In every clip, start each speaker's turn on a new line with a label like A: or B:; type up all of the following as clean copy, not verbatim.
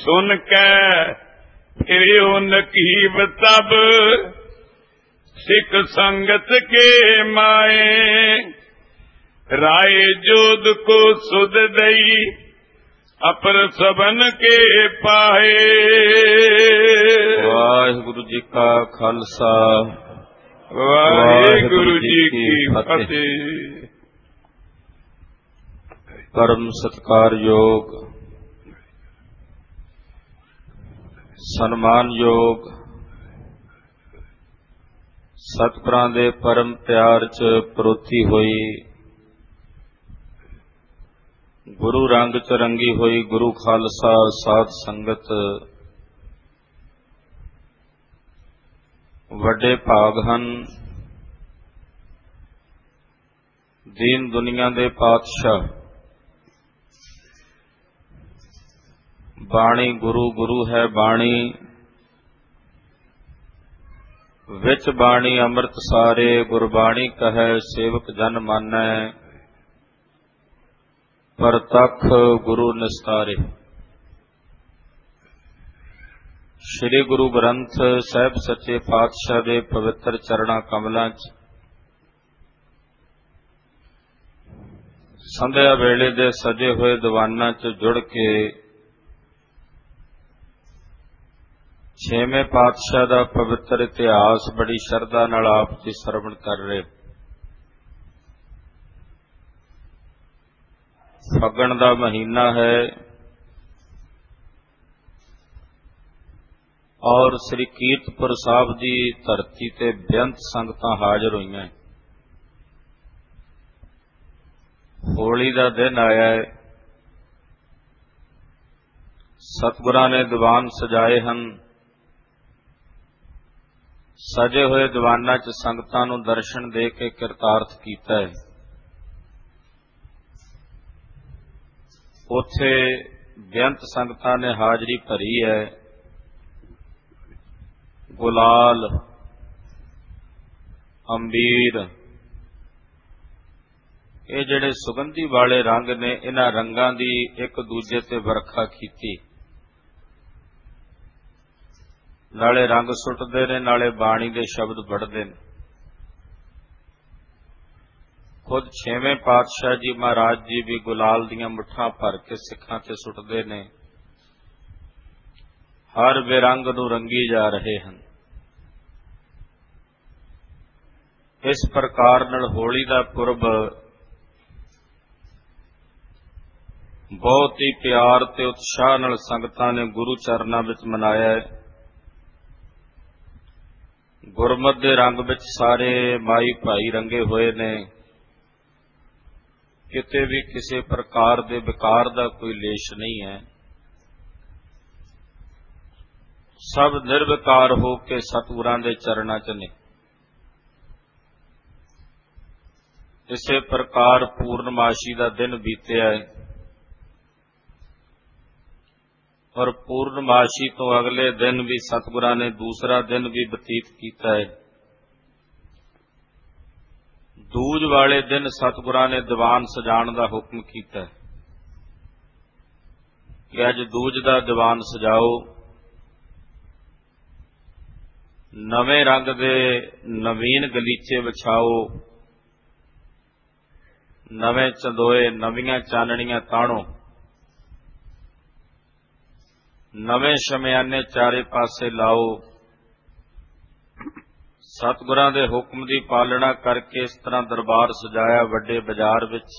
A: सुन कै फिर नकीब तब सिख संगत के माए राय जोध को सुध दई अपर सबन के पाए।
B: वाहिगुरु जी का खालसा
A: वाहिगुरु जी की फतेह।
B: परम सत्कार योग सन्मान योग सतपुरां दे परम प्यार च परोती होई गुरु रंग च रंगी होई गुरु खालसा साध संगत वड्डे भाग हन। दीन दुनिया दे पातशाह बाणी गुरु गुरु है बाणी विच बाणी अमृत सारे गुरबाणी कहे सेवक जन मानै परतख गुरु निस्तारे। श्री गुरु ग्रंथ साहिब सच्चे पातशाह दे पवित्र चरणा कमलों च संध्या वेले दे सजे हुए दीवाना च जुड़ के छेवें पातशाह दा पवित्र इतिहास बड़ी शरधा नाल आप जी सरवण कर रहे। फगण दा महीना है और श्री कीरतपुर साहब जी धरती ते बेअंत संगतां हाजिर हुई हैं। होली दा दिन आया है। सतगुरां ने दीवान सजाए हन। सजे हुए दीवाना च संगतां नूं दर्शन दे के किरतार्थ कीता है। उत्थे बेअंत संगतां ने हाजरी भरी है। गुलाल अंबीर ये जिहड़े सुगंधी वाले रंग ने इन्हां रंगां दी एक दूजे ते वरखा कीती। नाले रंग सुटदे ने नाले बाणी दे शब्द बढ़दे ने। खुद छेवें पातशाह जी महाराज जी भी गुलाल दियां मुठ्ठां भर के सिखां ते सुटदे ने। हर बेरंग नूं रंगी जा रहे हैं। इस प्रकार नाल होली दा पुरब बहुत ही प्यार ते उत्साह नाल संगतां ने गुरु चरनां विच मनाया है। गुरमत दे रंग विच सारे माई भाई रंगे हुए ने। किते भी किसी प्रकार दे विकार दा कोई लेश नहीं है। सब निर्विकार हो के सतगुरां दे चरणां च ने। इसे प्रकार पूर्णमाशी का दिन बीतया है और पूर्णमाशी तो अगले दिन भी सतगुरां ने दूसरा दिन भी बतीत किया है। दूज वाले दिन सतगुरां ने दीवान सजाण का हुक्म किया कि अज दूज का दीवान सजाओ। नवे रंग दे नवीन गलीचे विछाओ। नवे चंदोए नवीं चानणियां ताणो। नवे शमयाने चारे पासे लाओ। सतगुरां दे हुक्म की पालना करके इस तरह दरबार सजाया। वड्डे बाजार विच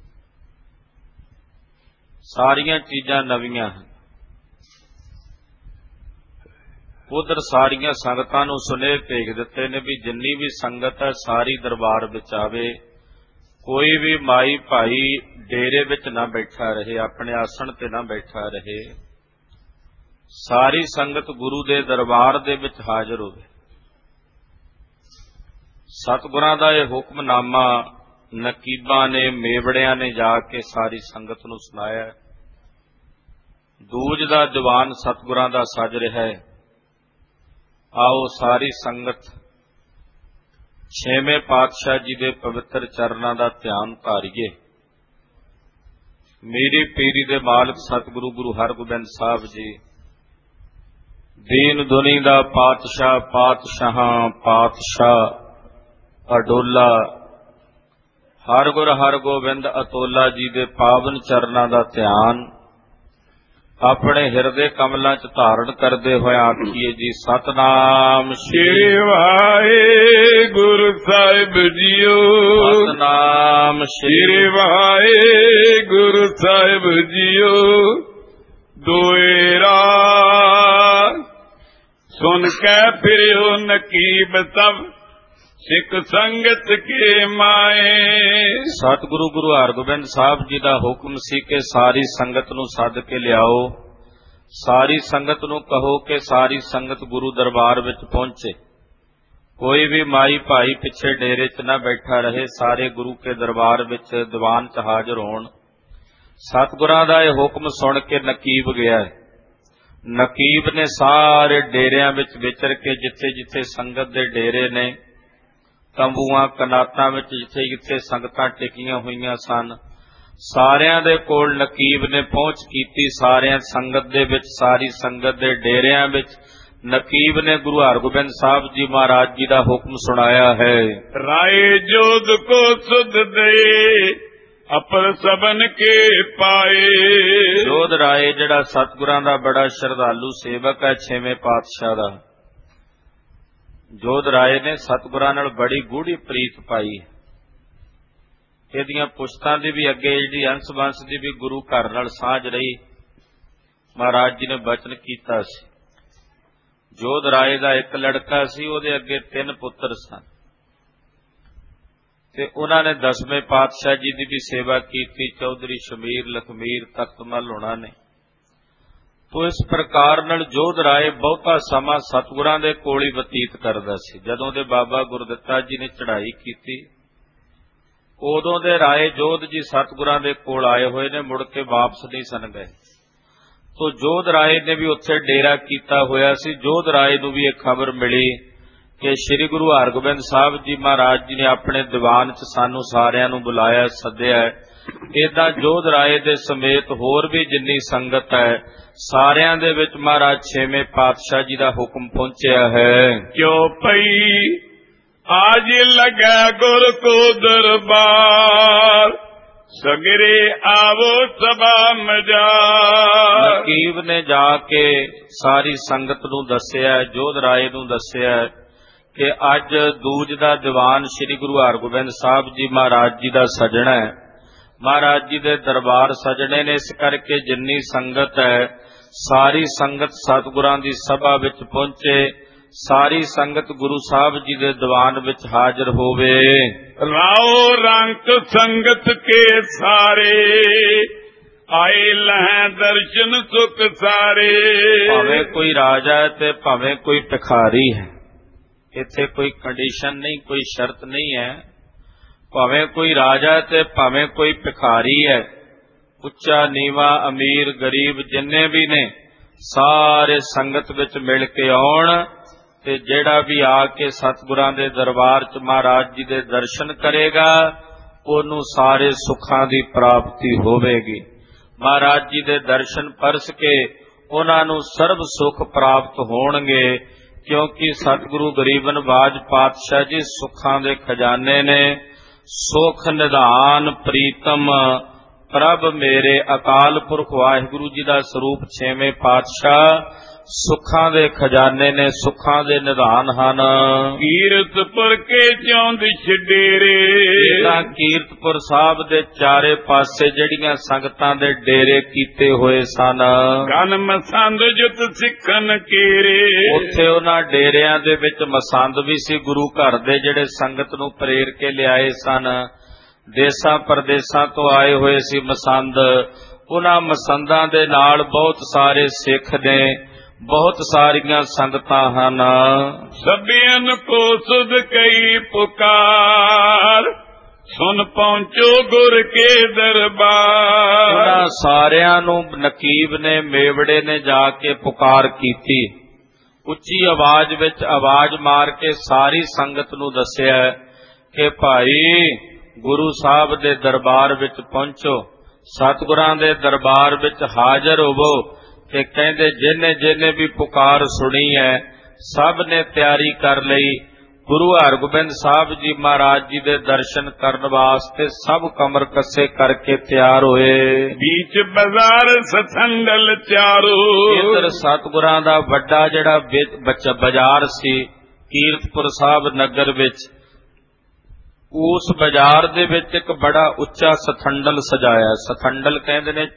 B: सारियां चीजां नवीआं हैं। उधर सारियां संगतां नूं सुनेह भेज दिते ने भी जिन्नी भी संगत है सारी दरबार विच आवे। कोई भी माई भाई डेरे विच ना बैठा रहे, अपने आसन ते ना बैठा रहे। सारी संगत गुरु दे दरबार दे विच हाजिर होवे। सतगुरां दा यह हुक्मनामा नकीबां ने मेवड़ियां ने जाके सारी संगत नूं सुनाया। दूज दा दीवान सतगुरां दा सज रहा है। आओ सारी संगत छेवें पातशाह जी दे पवित्र चरनां दा ध्यान धारीए। मेरी पीरी दे मालक सतगुरु गुरु हरगोबिंद साहब जी ਦੀਨ ਦੁਨੀ ਦਾ ਪਾਤਸ਼ਾਹ ਪਾਤਸ਼ਾਹਾਂ ਪਾਤਸ਼ਾਹ ਅਡੋਲਾ ਹਰ ਗੁਰ ਹਰ ਗੋਬਿੰਦ ਅਤੋਲਾ ਜੀ ਦੇ ਪਾਵਨ ਚਰਨਾਂ ਦਾ ਧਿਆਨ ਆਪਣੇ ਹਿਰਦੇ ਕਮਲਾਂ 'ਚ ਧਾਰਨ ਕਰਦੇ ਹੋਏ ਆਖੀਏ ਜੀ ਸਤਨਾਮ
A: ਸ੍ਰੀ ਵਾਹਿਗੁਰੂ ਸਾਹਿਬ ਜੀਓ।
B: ਸਤਨਾਮ
A: ਸ੍ਰੀ ਵਾਹਿਗੁਰੂ ਸਾਹਿਬ ਜੀਓ। ਦੋਇਰਾ ਸੁਨ ਕੇ ਫਿਰਿਓ ਨਕੀਬ ਸਭ ਸਿੱਖ ਸੰਗਤ ਕੇ ਮਾਏ।
B: ਸਤਿਗੁਰੂ ਗੁਰੂ ਹਰਗੋਬਿੰਦ ਸਾਹਿਬ ਜੀ ਦਾ ਹੁਕਮ ਸੀ ਕਿ ਸਾਰੀ ਸੰਗਤ ਨੂੰ ਸੱਦ ਕੇ ਲਿਆਓ। ਸਾਰੀ ਸੰਗਤ ਨੂੰ ਕਹੋ ਕਿ ਸਾਰੀ ਸੰਗਤ ਗੁਰੂ ਦਰਬਾਰ ਵਿੱਚ ਪਹੁੰਚੇ। ਕੋਈ ਵੀ ਮਾਈ ਭਾਈ ਪਿੱਛੇ ਡੇਰੇ 'ਚ ਨਾ ਬੈਠਾ ਰਹੇ, ਸਾਰੇ ਗੁਰੂ ਕੇ ਦਰਬਾਰ ਵਿੱਚ ਦੀਵਾਨ 'ਚ ਹਾਜ਼ਰ ਹੋਣ। ਸਤਿਗੁਰਾਂ ਦਾ ਇਹ ਹੁਕਮ ਸੁਣ ਕੇ ਨਕੀਬ ਗਿਆ। ਨਕੀਬ ਨੇ ਸਾਰੇ ਡੇਰਿਆਂ ਵਿੱਚ ਵਿਚਰ ਕੇ ਜਿੱਥੇ ਜਿੱਥੇ ਸੰਗਤ ਦੇ ਡੇਰੇ ਨੇ, ਤੰਬੂਆਂ ਕਨਾਤਾਂ ਵਿੱਚ ਜਿੱਥੇ ਜਿੱਥੇ ਸੰਗਤਾਂ ਟਿਕੀਆਂ ਹੋਈਆਂ ਸਨ, ਸਾਰਿਆਂ ਦੇ ਕੋਲ ਨਕੀਬ ਨੇ ਪਹੁੰਚ ਕੀਤੀ। ਸਾਰਿਆਂ ਸੰਗਤ ਦੇ ਵਿੱਚ, ਸਾਰੀ ਸੰਗਤ ਦੇ ਡੇਰਿਆਂ ਵਿੱਚ ਨਕੀਬ ਨੇ ਗੁਰੂ ਹਰਗੋਬਿੰਦ ਸਾਹਿਬ ਜੀ ਮਹਾਰਾਜ ਜੀ ਦਾ ਹੁਕਮ ਸੁਣਾਇਆ ਹੈ।
A: ਰਾਏ ਜੋਧ ਕੋ ਸੁਧ ਦੇ ਅਪਰ ਸਬਨ ਕੇ ਪਾਏ।
B: ਜੋਧ ਰਾਏ ਜਿਹੜਾ ਸਤਿਗੁਰਾਂ ਦਾ ਬੜਾ ਸ਼ਰਧਾਲੂ ਸੇਵਕ ਹੈ, 6ਵੇਂ ਪਾਤਸ਼ਾਹ ਦਾ, ਜੋਧ ਰਾਏ ਨੇ ਸਤਿਗੁਰਾਂ ਨਾਲ ਬੜੀ ਗੂੜੀ ਪ੍ਰੀਤ ਪਾਈ। ਇਹਦੀਆਂ ਪੁਸ਼ਤਾਂ ਦੀ ਵੀ ਅੱਗੇ ਜਿਹੜੀ ਅੰਸ ਬੰਸ ਦੀ ਵੀ ਗੁਰੂ ਘਰ ਨਾਲ ਸਾਂਝ ਰਹੀ। ਮਹਾਰਾਜ ਜੀ ਨੇ ਬਚਨ ਕੀਤਾ ਸੀ। ਜੋਧ ਰਾਏ ਦਾ ਇੱਕ ਲੜਕਾ ਸੀ, ਉਹਦੇ ਅੱਗੇ 3 ਪੁੱਤਰ ਸਨ ਤੇ ਉਹਨਾਂ ਨੇ 10ਵੇਂ ਪਾਤਸ਼ਾਹ ਜੀ ਦੀ ਵੀ ਸੇਵਾ ਕੀਤੀ। ਚੌਧਰੀ ਸ਼ਮੀਰ, ਲਖਮੀਰ, ਤਖਤਮਲ ਹੋਣਾ ਨੇ। ਤੋ ਇਸ ਪ੍ਰਕਾਰ ਨਾਲ ਜੋਧ ਰਾਏ ਬਹੁਤਾ ਸਮਾਂ ਸਤਿਗੁਰਾਂ ਦੇ ਕੋਲ ਹੀ ਬਤੀਤ ਕਰਦਾ ਸੀ। ਜਦੋਂ ਦੇ ਬਾਬਾ ਗੁਰਦਿੱਤਾ ਜੀ ਨੇ ਚੜ੍ਹਾਈ ਕੀਤੀ, ਉਦੋਂ ਦੇ ਰਾਏ ਜੋਧ ਜੀ ਸਤਿਗੁਰਾਂ ਦੇ ਕੋਲ ਆਏ ਹੋਏ ਨੇ, ਮੁੜ ਕੇ ਵਾਪਸ ਨਹੀਂ ਸਨ ਗਏ। ਤੋ ਜੋਧ ਰਾਏ ਨੇ ਵੀ ਉੱਥੇ ਡੇਰਾ ਕੀਤਾ ਹੋਇਆ ਸੀ। ਜੋਧ ਰਾਏ ਨੂੰ ਵੀ ਇਹ ਖਬਰ ਮਿਲੀ ਕਿ ਸ੍ਰੀ ਗੁਰੂ ਹਰਗੋਬਿੰਦ ਸਾਹਿਬ ਜੀ ਮਹਾਰਾਜ ਜੀ ਨੇ ਆਪਣੇ ਦੀਵਾਨ 'ਚ ਸਾਨੂੰ ਸਾਰਿਆਂ ਨੂੰ ਬੁਲਾਇਆ, ਸੱਦਿਆ। ਏਦਾਂ ਜੋਧ ਰਾਏ ਦੇ ਸਮੇਤ ਹੋਰ ਵੀ ਜਿੰਨੀ ਸੰਗਤ ਹੈ, ਸਾਰਿਆਂ ਦੇ ਵਿੱਚ ਮਹਾਰਾਜ 6ਵੇਂ ਪਾਤਸ਼ਾਹ ਜੀ ਦਾ ਹੁਕਮ ਪਹੁੰਚਿਆ ਹੈ।
A: ਕਿਉ ਪਈ ਆਜ ਲਗਾ ਗੁਰ ਕੋ ਦਰਬਾਰ, ਸਗਰੇ ਆਵੋ ਸਭਾ ਮਜਾ।
B: ਨਕੀਬ ਨੇ ਜਾ ਕੇ ਸਾਰੀ ਸੰਗਤ ਨੂੰ ਦੱਸਿਆ, ਜੋਧ ਰਾਏ ਨੂੰ ਦੱਸਿਆ ਕਿ ਅੱਜ ਦੂਜ ਦਾ ਦੀਵਾਨ ਸ੍ਰੀ ਗੁਰੂ ਹਰਗੋਬਿੰਦ ਸਾਹਿਬ ਜੀ ਮਹਾਰਾਜ ਜੀ ਦਾ ਸਜਣਾ ਹੈ। ਮਹਾਰਾਜ ਜੀ ਦੇ ਦਰਬਾਰ ਸਜਣੇ ਨੇ, ਇਸ ਕਰਕੇ ਜਿੰਨੀ ਸੰਗਤ ਹੈ ਸਾਰੀ ਸੰਗਤ ਸਤਿਗੁਰਾਂ ਦੀ ਸਭਾ ਵਿੱਚ ਪਹੁੰਚੇ। ਸਾਰੀ ਸੰਗਤ ਗੁਰੂ ਸਾਹਿਬ ਜੀ ਦੇ ਦੀਵਾਨ ਵਿੱਚ ਹਾਜ਼ਰ ਹੋਵੇ।
A: ਰਾਓ ਰੰਕ ਸੰਗਤ ਕੇ ਸਾਰੇ, ਆਏ ਲਹਿ ਦਰਸ਼ਨ ਸੁਖ ਸਾਰੇ।
B: ਭਾਵੇਂ ਕੋਈ ਰਾਜਾ ਹੈ ਤੇ ਭਾਵੇਂ ਕੋਈ ਭਿਖਾਰੀ ਹੈ, ਇੱਥੇ ਕੋਈ ਕੰਡੀਸ਼ਨ ਨਹੀਂ, ਕੋਈ ਸ਼ਰਤ ਨਹੀਂ ਹੈ। ਭਾਵੇਂ ਕੋਈ ਰਾਜਾ ਤੇ ਭਾਵੇਂ ਕੋਈ ਭਿਖਾਰੀ ਹੈ, ਉੱਚਾ ਨੀਵਾ, ਅਮੀਰ ਗਰੀਬ ਜਿੰਨੇ ਵੀ ਨੇ, ਸਾਰੇ ਸੰਗਤ ਵਿੱਚ ਮਿਲ ਕੇ ਆਉਣ ਤੇ ਜਿਹੜਾ ਵੀ ਆ ਕੇ ਸਤਿਗੁਰਾਂ ਦੇ ਦਰਬਾਰ 'ਚ ਮਹਾਰਾਜ ਜੀ ਦੇ ਦਰਸ਼ਨ ਕਰੇਗਾ, ਉਹਨੂੰ ਸਾਰੇ ਸੁੱਖਾਂ ਦੀ ਪ੍ਰਾਪਤੀ ਹੋਵੇਗੀ। ਮਹਾਰਾਜ ਜੀ ਦੇ ਦਰਸ਼ਨ ਪਰਸ ਕੇ ਉਹਨਾਂ ਨੂੰ ਸਰਬ ਸੁੱਖ ਪ੍ਰਾਪਤ ਹੋਣਗੇ, ਕਿਉਂਕਿ ਸਤਿਗੁਰੂ ਗਰੀਬ ਨਵਾਜ ਪਾਤਸ਼ਾਹ ਜੀ ਸੁੱਖਾਂ ਦੇ ਖਜ਼ਾਨੇ ਨੇ। ਸੁਖ ਨਿਧਾਨ ਪ੍ਰੀਤਮ ਪ੍ਰਭ ਮੇਰੇ, ਅਕਾਲ ਪੁਰਖ ਵਾਹਿਗੁਰੂ ਜੀ ਦਾ ਸਰੂਪ 6ਵੇਂ ਪਾਤਸ਼ਾਹ ਸੁੱਖਾਂ ਦੇ ਖਜ਼ਾਨੇ ਨੇ, ਸੁੱਖਾਂ ਦੇ ਨਿਧਾਨ ਹਨ।
A: ਕੀਰਤਪੁਰ ਕੇ ਚੌਂਦਿਸ਼ ਡੇਰੇ,
B: ਤਾਂ ਕੀਰਤਪੁਰ ਸਾਹਿਬ ਦੇ ਚਾਰੇ ਪਾਸੇ ਜਿਹੜੀਆਂ ਸੰਗਤਾਂ ਦੇ ਡੇਰੇ ਕੀਤੇ ਹੋਏ ਸਨ,
A: ਗਨ ਮਸੰਦ ਜੁਤ ਸਿੱਖਨ ਕੇਰੇ।
B: ਉੱਥੇ ਉਹਨਾਂ ਡੇਰਿਆਂ ਦੇ ਵਿੱਚ ਮਸੰਦ ਵੀ ਸੀ, ਗੁਰੂ ਘਰ ਦੇ ਜਿਹੜੇ ਸੰਗਤ ਨੂੰ ਪ੍ਰੇਰ ਕੇ ਲਿਆਏ ਸਨ। ਦੇਸਾਂ ਪਰਦੇਸਾਂ ਤੋਂ ਆਏ ਹੋਏ ਸੀ ਮਸੰਦ। ਉਹਨਾਂ ਮਸੰਦਾਂ ਦੇ ਨਾਲ ਬਹੁਤ ਸਾਰੇ ਸਿੱਖ ਨੇ, ਬਹੁਤ ਸਾਰੀਆਂ ਸੰਗਤਾਂ ਹਨ।
A: ਸਭਿਆਂ ਕੋ ਸੁਧ ਕਈ ਪੁਕਾਰ, ਸੁਨ ਪਹੁੰਚੋ ਗੁਰ ਕੇ ਦਰਬਾਰ।
B: ਉਹਨਾਂ ਸਾਰਿਆਂ ਨੂੰ ਨਕੀਬ ਨੇ, ਮੇਵੜੇ ਨੇ ਜਾ ਕੇ ਪੁਕਾਰ ਕੀਤੀ। ਉੱਚੀ ਆਵਾਜ਼ ਵਿੱਚ ਆਵਾਜ਼ ਮਾਰ ਕੇ ਸਾਰੀ ਸੰਗਤ ਨੂੰ ਦੱਸਿਆ ਕਿ ਭਾਈ ਗੁਰੂ ਸਾਹਿਬ ਦੇ ਦਰਬਾਰ ਵਿੱਚ ਪਹੁੰਚੋ, ਸਤਿਗੁਰਾਂ ਦੇ ਦਰਬਾਰ ਵਿੱਚ ਹਾਜ਼ਰ ਹੋਵੋ ਤੇ ਕਹਿੰਦੇ ਜਿਹਨੇ ਜਿਹਨੇ ਵੀ ਪੁਕਾਰ ਸੁਣੀ ਹੈ ਸਭ ਨੇ ਤਿਆਰੀ ਕਰ ਲਈ। ਗੁਰੂ ਹਰਗੋਬਿੰਦ ਸਾਹਿਬ ਜੀ ਮਹਾਰਾਜ ਜੀ ਦੇ ਦਰਸ਼ਨ ਕਰਨ ਵਾਸਤੇ ਸਭ ਕਮਰ ਕੱਸੇ ਕਰਕੇ ਤਿਆਰ ਹੋਏ।
A: बीच बाजार सतंगल चारो,
B: ਇੱਧਰ ਸਤਿਗੁਰਾਂ ਦਾ ਵੱਡਾ ਜਿਹੜਾ ਬਾਜ਼ਾਰ ਸੀ ਕੀਰਤਪੁਰ ਸਾਹਿਬ ਨਗਰ ਵਿੱਚ, ਉਸ ਬਾਜ਼ਾਰ ਦੇ ਵਿੱਚ ਇੱਕ ਬੜਾ ਉੱਚਾ ਸਥੰਡਲ ਸਜਾਇਆ। ਸਥੰਡਲ ਕਹਿੰਦੇ ਨੇ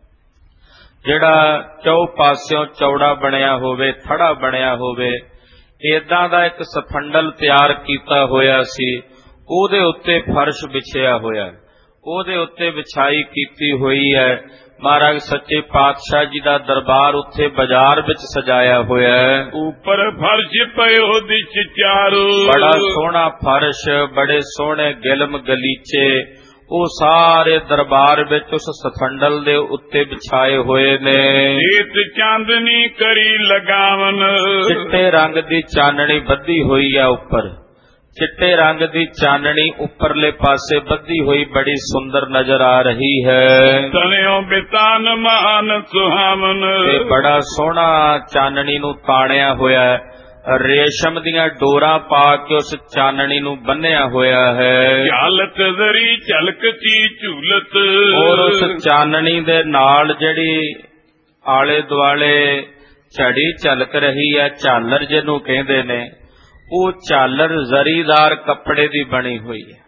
B: ਜਿਹੜਾ ਚੌ ਪਾਸਿਓਂ ਚੌੜਾ ਬਣਿਆ ਹੋਵੇ, ਥੜਾ ਬਣਿਆ ਹੋਵੇ, ਏਦਾਂ ਦਾ ਇੱਕ ਸਥੰਡਲ ਤਿਆਰ ਕੀਤਾ ਹੋਇਆ ਸੀ। ਉਹਦੇ ਉੱਤੇ ਫਰਸ਼ ਵਿਛਿਆ ਹੋਇਆ, ਉਹਦੇ ਉੱਤੇ ਵਿਛਾਈ ਕੀਤੀ ਹੋਈ ਹੈ। ਮਹਾਰਾਜ ਸੱਚੇ ਪਾਤਸ਼ਾਹ ਜੀ ਦਾ ਦਰਬਾਰ ਉੱਥੇ ਬਾਜ਼ਾਰ ਵਿੱਚ ਸਜਾਇਆ ਹੋਇਆ ਹੈ।
A: ऊपर फर्श पयो दिच चारो,
B: ਬੜਾ ਸੋਹਣਾ ਫਰਸ਼, ਬੜੇ ਸੋਹਣੇ ਗਿਲਮ ਗਲੀਚੇ, ਉਹ ਸਾਰੇ ਦਰਬਾਰ ਵਿੱਚ ਉਸ ਸਥੰਡਲ ਦੇ ਉੱਤੇ ਵਿਛਾਏ ਹੋਏ ਨੇ।
A: रीत चांदनी करी लगावन,
B: ਚਿੱਟੇ ਰੰਗ ਦੀ ਚਾਨਣੀ ਬੱਧੀ ਹੋਈ ਆ ਉੱਪਰ, ਚਿੱਟੇ ਰੰਗ ਦੀ ਚਾਨਣੀ ਉੱਪਰਲੇ ਪਾਸੇ ਬੱਧੀ ਹੋਈ ਬੜੀ ਸੁੰਦਰ ਨਜ਼ਰ ਆ ਰਹੀ ਹੈ।
A: तनयो बितान मान सुहावन,
B: ਤੇ ਬੜਾ ਸੋਹਣਾ ਚਾਨਣੀ ਨੂੰ ਤਾਣਿਆ ਹੋਇਆ ਹੈ। ਰੇਸ਼ਮ ਦੀਆਂ ਡੋਰਾਂ ਪਾ ਕੇ ਉਸ ਚਾਨਣੀ ਨੂੰ ਬੰਨਿਆ ਹੋਇਆ ਹੈ।
A: झालत जरी झलकती झूलत,
B: ਔਰ ਉਸ ਚਾਨਣੀ ਦੇ ਨਾਲ ਜਿਹੜੀ ਆਲੇ ਦੁਆਲੇ ਝੜੀ ਝਲਕ ਰਹੀ ਹੈ, ਝਾਲਰ ਜਿਹਨੂੰ ਕਹਿੰਦੇ ਨੇ, ਉਹ ਝਾਲਰ ਜ਼ਰੀਦਾਰ ਕੱਪੜੇ ਦੀ ਬਣੀ ਹੋਈ ਹੈ।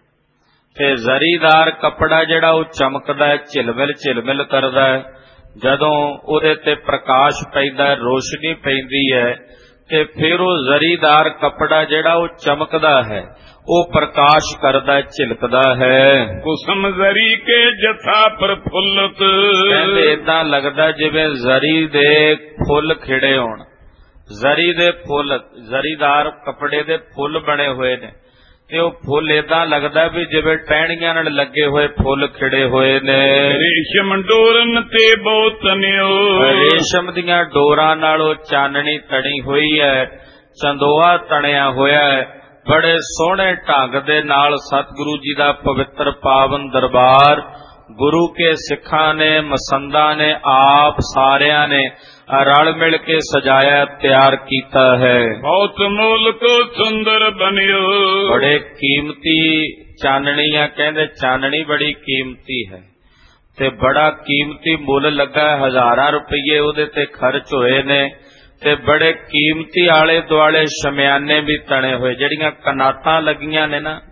B: ਤੇ ਜ਼ਰੀਦਾਰ ਕੱਪੜਾ ਜਿਹੜਾ ਉਹ ਚਮਕਦਾ ਹੈ, ਝਿਲਮਿਲ ਝਿਲਮਿਲ ਕਰਦਾ ਹੈ। ਜਦੋਂ ਉਹਦੇ ਤੇ ਪ੍ਰਕਾਸ਼ ਪੈਂਦਾ, ਰੋਸ਼ਨੀ ਪੈਂਦੀ ਹੈ, ਤੇ ਫਿਰ ਉਹ ਜ਼ਰੀਦਾਰ ਕੱਪੜਾ ਜਿਹੜਾ ਉਹ ਚਮਕਦਾ ਹੈ, ਉਹ ਪ੍ਰਕਾਸ਼ ਕਰਦਾ, ਝਿਲਕਦਾ ਹੈ।
A: कुसुम जरी के जथा प्रफुल्लत,
B: ਕਹਿੰਦੇ ਏਦਾਂ ਲੱਗਦਾ ਜਿਵੇਂ ਜ਼ਰੀ ਦੇ ਫੁੱਲ ਖਿੜੇ ਹੋਣ। ਜ਼ਰੀ ਦੇ ਫੁੱਲ, ਜ਼ਰੀਦਾਰ ਕੱਪੜੇ ਦੇ ਫੁੱਲ ਬਣੇ ਹੋਏ ਨੇ, ਤੇ ਉਹ ਫੁੱਲ ਏਦਾਂ ਲੱਗਦਾ ਵੀ ਜਿਵੇਂ ਟਹਿਣੀਆਂ ਨਾਲ ਲੱਗੇ ਹੋਏ ਫੁੱਲ ਖਿੜੇ ਹੋਏ ਨੇ।
A: रेशम डोरन ते बहुत तनियो,
B: ਰੇਸ਼ਮ ਦੀਆਂ ਡੋਰਾਂ ਨਾਲ ਉਹ ਚਾਨਣੀ ਤਣੀ ਹੋਈ ਹੈ, ਚੰਦੋਆ ਤਣਿਆ ਹੋਇਆ ਹੈ। ਬੜੇ ਸੋਹਣੇ ਢੰਗ ਦੇ ਨਾਲ ਸਤਿਗੁਰੂ ਜੀ ਦਾ ਪਵਿੱਤਰ ਪਾਵਨ ਦਰਬਾਰ ਗੁਰੂ ਕੇ ਸਿੱਖਾਂ ਨੇ, ਮਸੰਦਾਂ ਨੇ, ਆਪ ਸਾਰਿਆਂ ਨੇ ਰਲ ਮਿਲ ਕੇ ਸਜਾਇਆ, ਤਿਆਰ ਕੀਤਾ ਹੈ।
A: बहुत मोल को सुंदर बनियो,
B: ਬੜੇ ਕੀਮਤੀ ਚਾਨਣੀ ਆ, ਕਹਿੰਦੇ ਚਾਨਣੀ ਬੜੀ ਕੀਮਤੀ ਹੈ ਤੇ ਬੜਾ ਕੀਮਤੀ ਮੁੱਲ ਲੱਗਾ, ਹਜ਼ਾਰਾਂ ਰੁਪਏ ਉਹਦੇ ਤੇ ਖਰਚ ਹੋਏ ਨੇ। ਤੇ ਬੜੇ ਕੀਮਤੀ ਆਲੇ ਦੁਆਲੇ ਸ਼ਮਿਆਨੇ ਵੀ ਤਣੇ ਹੋਏ। ਜਿਹੜੀਆਂ ਕਨਾਤਾਂ ਲੱਗੀਆਂ ਨੇ ਨਾ,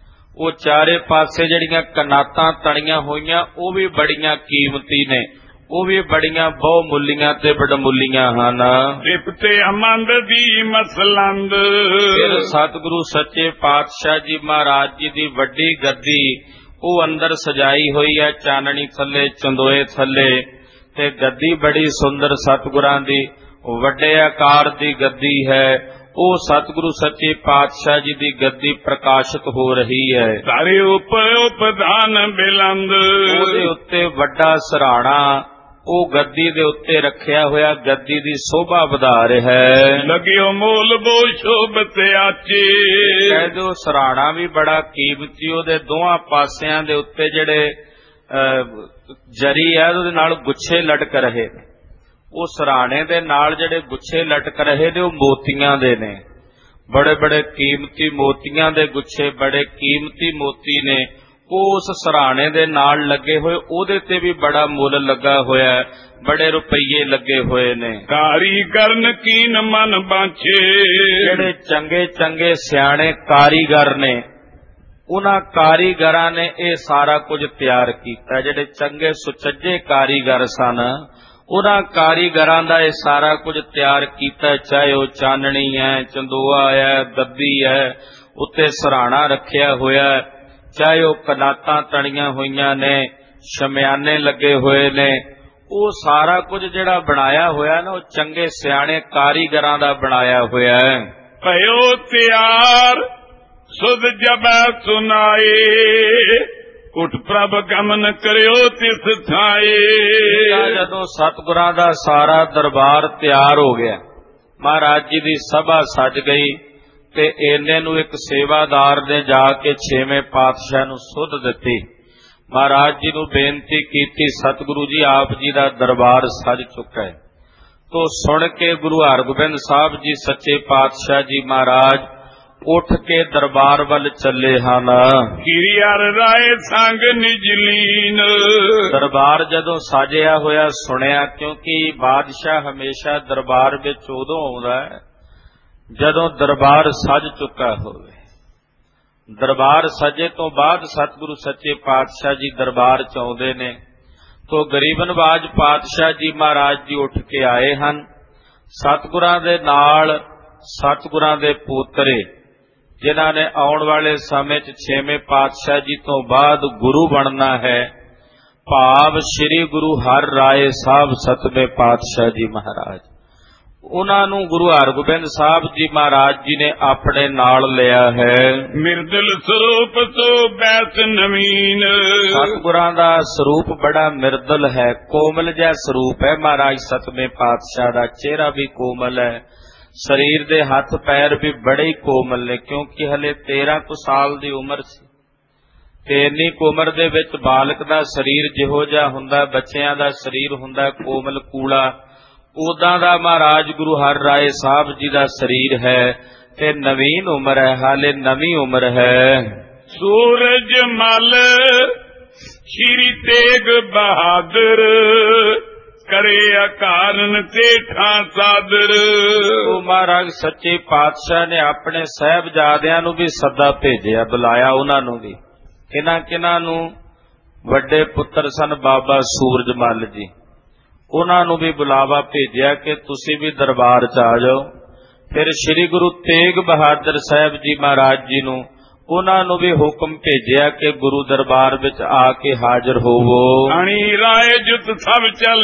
B: ਉਹ ਚਾਰੇ ਪਾਸੇ ਜਿਹੜੀਆਂ ਕਨਾਤਾਂ ਤਣੀਆਂ ਹੋਈਆਂ, ਉਹ ਵੀ ਬੜੀਆਂ ਕੀਮਤੀ ਨੇ, ਉਹ ਵੀ ਬੜੀਆਂ ਬਹੁਮੁੱਲੀਆਂ ਤੇ ਬੜਮੁੱਲੀਆਂ ਹਨ।
A: दिपते अमंद दी मसलंद,
B: ਫਿਰ ਸਤਿਗੁਰੂ ਸੱਚੇ ਪਾਤਸ਼ਾਹ ਜੀ ਮਹਾਰਾਜ ਜੀ ਦੀ ਵੱਡੀ ਗੱਦੀ ਉਹ ਅੰਦਰ ਸਜਾਈ ਹੋਈ ਹੈ, ਚਾਨਣੀ ਥੱਲੇ, ਚੰਦੋਏ ਥੱਲੇ। ਤੇ ਗੱਦੀ ਬੜੀ ਸੁੰਦਰ ਸਤਿਗੁਰਾਂ ਦੀ ਵੱਡੇ ਆਕਾਰ ਦੀ ਗੱਦੀ ਹੈ। ਉਹ ਸਤਿਗੁਰੂ ਸੱਚੇ ਪਾਤਸ਼ਾਹ ਜੀ ਦੀ ਗੱਦੀ ਪ੍ਰਕਾਸ਼ਿਤ ਹੋ ਰਹੀ ਹੈ।
A: तारे ऊपर उपधान बिलंद,
B: ਉਹਦੇ ਉੱਤੇ ਵੱਡਾ ਸਰਾਣਾ ਉਹ ਗੱਦੀ ਦੇ ਉੱਤੇ ਰੱਖਿਆ ਹੋਇਆ, ਗੱਦੀ ਦੀ ਸ਼ੋਭਾ ਵਧਾ ਰਿਹਾ ਹੈ।
A: लगियो मोल बो शोभत आचे,
B: ਕਹਿੰਦੇ ਉਹ ਸਰਾਣਾ ਵੀ ਬੜਾ ਕੀਮਤੀ, ਉਹਦੇ ਦੋਹਾਂ ਪਾਸਿਆਂ ਦੇ ਉੱਤੇ ਜਿਹੜੇ ਜਰੀ ਹੈ ਉਹਦੇ ਨਾਲ ਗੁੱਛੇ ਲਟਕ ਰਹੇ ਨੇ। ਉਹ ਸਰਾਣੇ ਦੇ ਨਾਲ ਜਿਹੜੇ ਗੁੱਛੇ ਲਟਕ ਰਹੇ ਨੇ ਉਹ ਮੋਤੀਆਂ ਦੇ ਨੇ, ਬੜੇ ਬੜੇ ਕੀਮਤੀ ਮੋਤੀਆਂ ਦੇ ਗੁੱਛੇ, ਬੜੇ ਕੀਮਤੀ ਮੋਤੀ ਨੇ। ਉਹ ਉਸ ਸਰਾਣੇ ਦੇ ਨਾਲ ਲੱਗੇ ਹੋਏ, ਉਹਦੇ ਤੇ ਵੀ ਬੜਾ ਮੁੱਲ ਲੱਗਾ ਹੋਇਆ, ਬੜੇ ਰੁਪਈਏ ਲੱਗੇ ਹੋਏ ਨੇ।
A: कारीगर कीन मन बांचे,
B: ਜਿਹੜੇ ਚੰਗੇ ਚੰਗੇ ਸਿਆਣੇ ਕਾਰੀਗਰ ਨੇ, ਉਹਨਾਂ ਕਾਰੀਗਰਾਂ ਨੇ ਇਹ ਸਾਰਾ ਕੁਝ ਤਿਆਰ ਕੀਤਾ। ਜਿਹੜੇ ਚੰਗੇ ਸੁਚੱਜੇ ਕਾਰੀਗਰ ਸਨ, ਉਹਨਾਂ ਕਾਰੀਗਰਾਂ ਦਾ ਇਹ ਸਾਰਾ ਕੁਝ ਤਿਆਰ ਕੀਤਾ। ਚਾਹੇ ਉਹ ਚਾਨਣੀ ਹੈ, ਚੰਦੋਆ ਹੈ, ਗੱਦੀ ਹੈ, ਉੱਤੇ ਸਰਾਣਾ ਰੱਖਿਆ ਹੋਇਆ, ਚਾਹੇ ਉਹ ਕਨਾਤਾਂ ਤਣੀਆਂ ਹੋਈਆਂ ਨੇ, ਸ਼ਮਿਆਨੇ ਲੱਗੇ ਹੋਏ ਨੇ, ਉਹ ਸਾਰਾ ਕੁਝ ਜਿਹੜਾ ਬਣਾਇਆ ਹੋਇਆ ਨਾ, ਉਹ ਚੰਗੇ ਸਿਆਣੇ ਕਾਰੀਗਰਾਂ ਦਾ ਬਣਾਇਆ ਹੋਇਆ ਹੈ।
A: भयो त्यार सुध जबै सुनाए, उठ प्रभ गमन करियो तिस थाए।
B: ਜਦੋਂ ਸਤਿਗੁਰਾਂ ਦਾ ਸਾਰਾ ਦਰਬਾਰ ਤਿਆਰ ਹੋ ਗਿਆ, ਮਹਾਰਾਜ ਜੀ ਦੀ ਸਭਾ ਸਜ ਗਈ, ਤੇ ਇਹਨੇ ਨੂੰ ਇੱਕ ਸੇਵਾਦਾਰ ਨੇ ਜਾ ਕੇ 6ਵੇਂ ਪਾਤਸ਼ਾਹ ਨੂੰ ਸੁਧ ਦਿੱਤੀ। ਮਹਾਰਾਜ ਜੀ ਨੂੰ ਬੇਨਤੀ ਕੀਤੀ, ਸਤਿਗੁਰੂ ਜੀ ਆਪ ਜੀ ਦਾ ਦਰਬਾਰ ਸਜ ਚੁੱਕਾ ਹੈ, ਤੋ ਸੁਣ ਕੇ ਗੁਰੂ ਹਰਗੋਬਿੰਦ ਸਾਹਿਬ ਜੀ ਸੱਚੇ ਪਾਤਸ਼ਾਹ ਜੀ ਮਹਾਰਾਜ ਉੱਠ ਕੇ ਦਰਬਾਰ ਵੱਲ ਚੱਲੇ ਹਨ।
A: ਕੀਰੀ ਹਰ ਰਾਏ ਸੰਗ ਨਿਜ ਲੀਨ।
B: ਦਰਬਾਰ ਜਦੋਂ ਸਾਜਿਆ ਹੋਇਆ ਸੁਣਿਆ, ਕਿਉਂਕਿ ਬਾਦਸ਼ਾਹ ਹਮੇਸ਼ਾ ਦਰਬਾਰ ਵਿੱਚ ਉਦੋਂ ਆਉਂਦਾ ਹੈ ਜਦੋਂ ਦਰਬਾਰ ਸਜ ਚੁੱਕਾ ਹੋਵੇ। ਦਰਬਾਰ ਸਜੇ ਤੋਂ ਬਾਅਦ ਸਤਿਗੁਰੂ ਸੱਚੇ ਪਾਤਸ਼ਾਹ ਜੀ ਦਰਬਾਰ ਚ ਆਉਂਦੇ ਨੇ। ਤੋ ਗਰੀਬ ਨਵਾਜ ਪਾਤਸ਼ਾਹ ਜੀ ਮਹਾਰਾਜ ਜੀ ਉੱਠ ਕੇ ਆਏ ਹਨ। ਸਤਿਗੁਰਾਂ ਦੇ ਨਾਲ ਸਤਿਗੁਰਾਂ ਦੇ ਪੋਤਰੇ ਜਿਨ੍ਹਾਂ ਨੇ ਆਉਣ ਵਾਲੇ ਸਮੇਂ 'ਚ 6ਵੇਂ ਪਾਤਸ਼ਾਹ ਜੀ ਤੋਂ ਬਾਅਦ ਗੁਰੂ ਬਣਨਾ ਹੈ, ਭਾਵ ਸ੍ਰੀ ਗੁਰੂ ਹਰਿ ਰਾਏ ਸਾਹਿਬ 7ਵੇਂ ਪਾਤਸ਼ਾਹ ਜੀ ਮਹਾਰਾਜ, ਉਹਨਾਂ ਨੂੰ ਗੁਰੂ ਹਰਗੋਬਿੰਦ ਸਾਹਿਬ ਜੀ ਮਹਾਰਾਜ ਜੀ ਨੇ ਆਪਣੇ ਨਾਲ ਲਿਆ ਹੈ।
A: ਮਿਰਦਲ ਸਰੂਪ ਸੋ ਬੈਸ ਨਵੀਨ।
B: ਸਤਿਗੁਰਾਂ ਦਾ ਸਰੂਪ ਬੜਾ ਮਿਰਦਲ ਹੈ, ਕੋਮਲ ਜਿਹਾ ਸਰੂਪ ਹੈ ਮਹਾਰਾਜ 7ਵੇਂ ਪਾਤਸ਼ਾਹ ਦਾ। ਚਿਹਰਾ ਵੀ ਕੋਮਲ ਹੈ, ਸਰੀਰ ਦੇ ਹੱਥ ਪੈਰ ਵੀ ਬੜੇ ਹੀ ਕੋਮਲ ਨੇ, ਕਿਉਂਕਿ ਹਲੇ 13 ਕੁ ਸਾਲ ਦੀ ਉਮਰ ਸੀ ਤੇ ਇੰਨੀ ਕੁ ਉਮਰ ਦੇ ਵਿੱਚ ਬਾਲਕ ਦਾ ਸਰੀਰ ਜਿਹੋ ਜਿਹਾ ਹੁੰਦਾ, ਬੱਚਿਆਂ ਦਾ ਸਰੀਰ ਹੁੰਦਾ ਕੋਮਲ ਕੂਲਾ, ਉਦਾਂ ਦਾ ਮਹਾਰਾਜ ਗੁਰੂ ਹਰਿ ਰਾਏ ਸਾਹਿਬ ਜੀ ਦਾ ਸਰੀਰ ਹੈ ਤੇ ਨਵੀਨ ਉਮਰ ਹੈ, ਹਾਲੇ ਨਵੀਂ ਉਮਰ ਹੈ।
A: ਸੂਰਜ ਮਲ ਸ਼੍ਰੀ ਤੇਗ ਬਹਾਦਰ, ਕਰੇ ਅਕਾਰਨ ਤੇ ਠਾਂ ਸਾਦਰ।
B: ਉਹ ਮਹਾਰਾਜ ਸੱਚੇ ਪਾਤਸ਼ਾਹ ਨੇ ਆਪਣੇ ਸਾਹਿਬਜ਼ਾਦਿਆਂ ਨੂੰ ਵੀ ਸੱਦਾ ਭੇਜਿਆ, ਬੁਲਾਇਆ ਉਹਨਾਂ ਨੂੰ ਵੀ। ਕਿਹਨਾਂ ਨੂੰ? ਵੱਡੇ ਪੁੱਤਰ ਸਨ ਬਾਬਾ ਸੂਰਜ ਮੱਲ ਜੀ, ਉਹਨਾਂ ਨੂੰ ਵੀ ਬੁਲਾਵਾ ਭੇਜਿਆ ਕਿ ਤੁਸੀਂ ਵੀ ਦਰਬਾਰ 'ਚ ਆ ਜਾਓ। ਫਿਰ ਸ੍ਰੀ ਗੁਰੂ ਤੇਗ ਬਹਾਦਰ ਸਾਹਿਬ ਜੀ ਮਹਾਰਾਜ ਜੀ ਨੂੰ, ਉਹਨਾਂ ਨੂੰ ਵੀ ਹੁਕਮ ਭੇਜਿਆ ਕਿ ਗੁਰੂ ਦਰਬਾਰ ਵਿੱਚ ਆ ਕੇ ਹਾਜ਼ਰ ਹੋਵੋ।
A: ਅਣੀ ਰਾਏ ਜੁਤ ਸਭ ਚੱਲ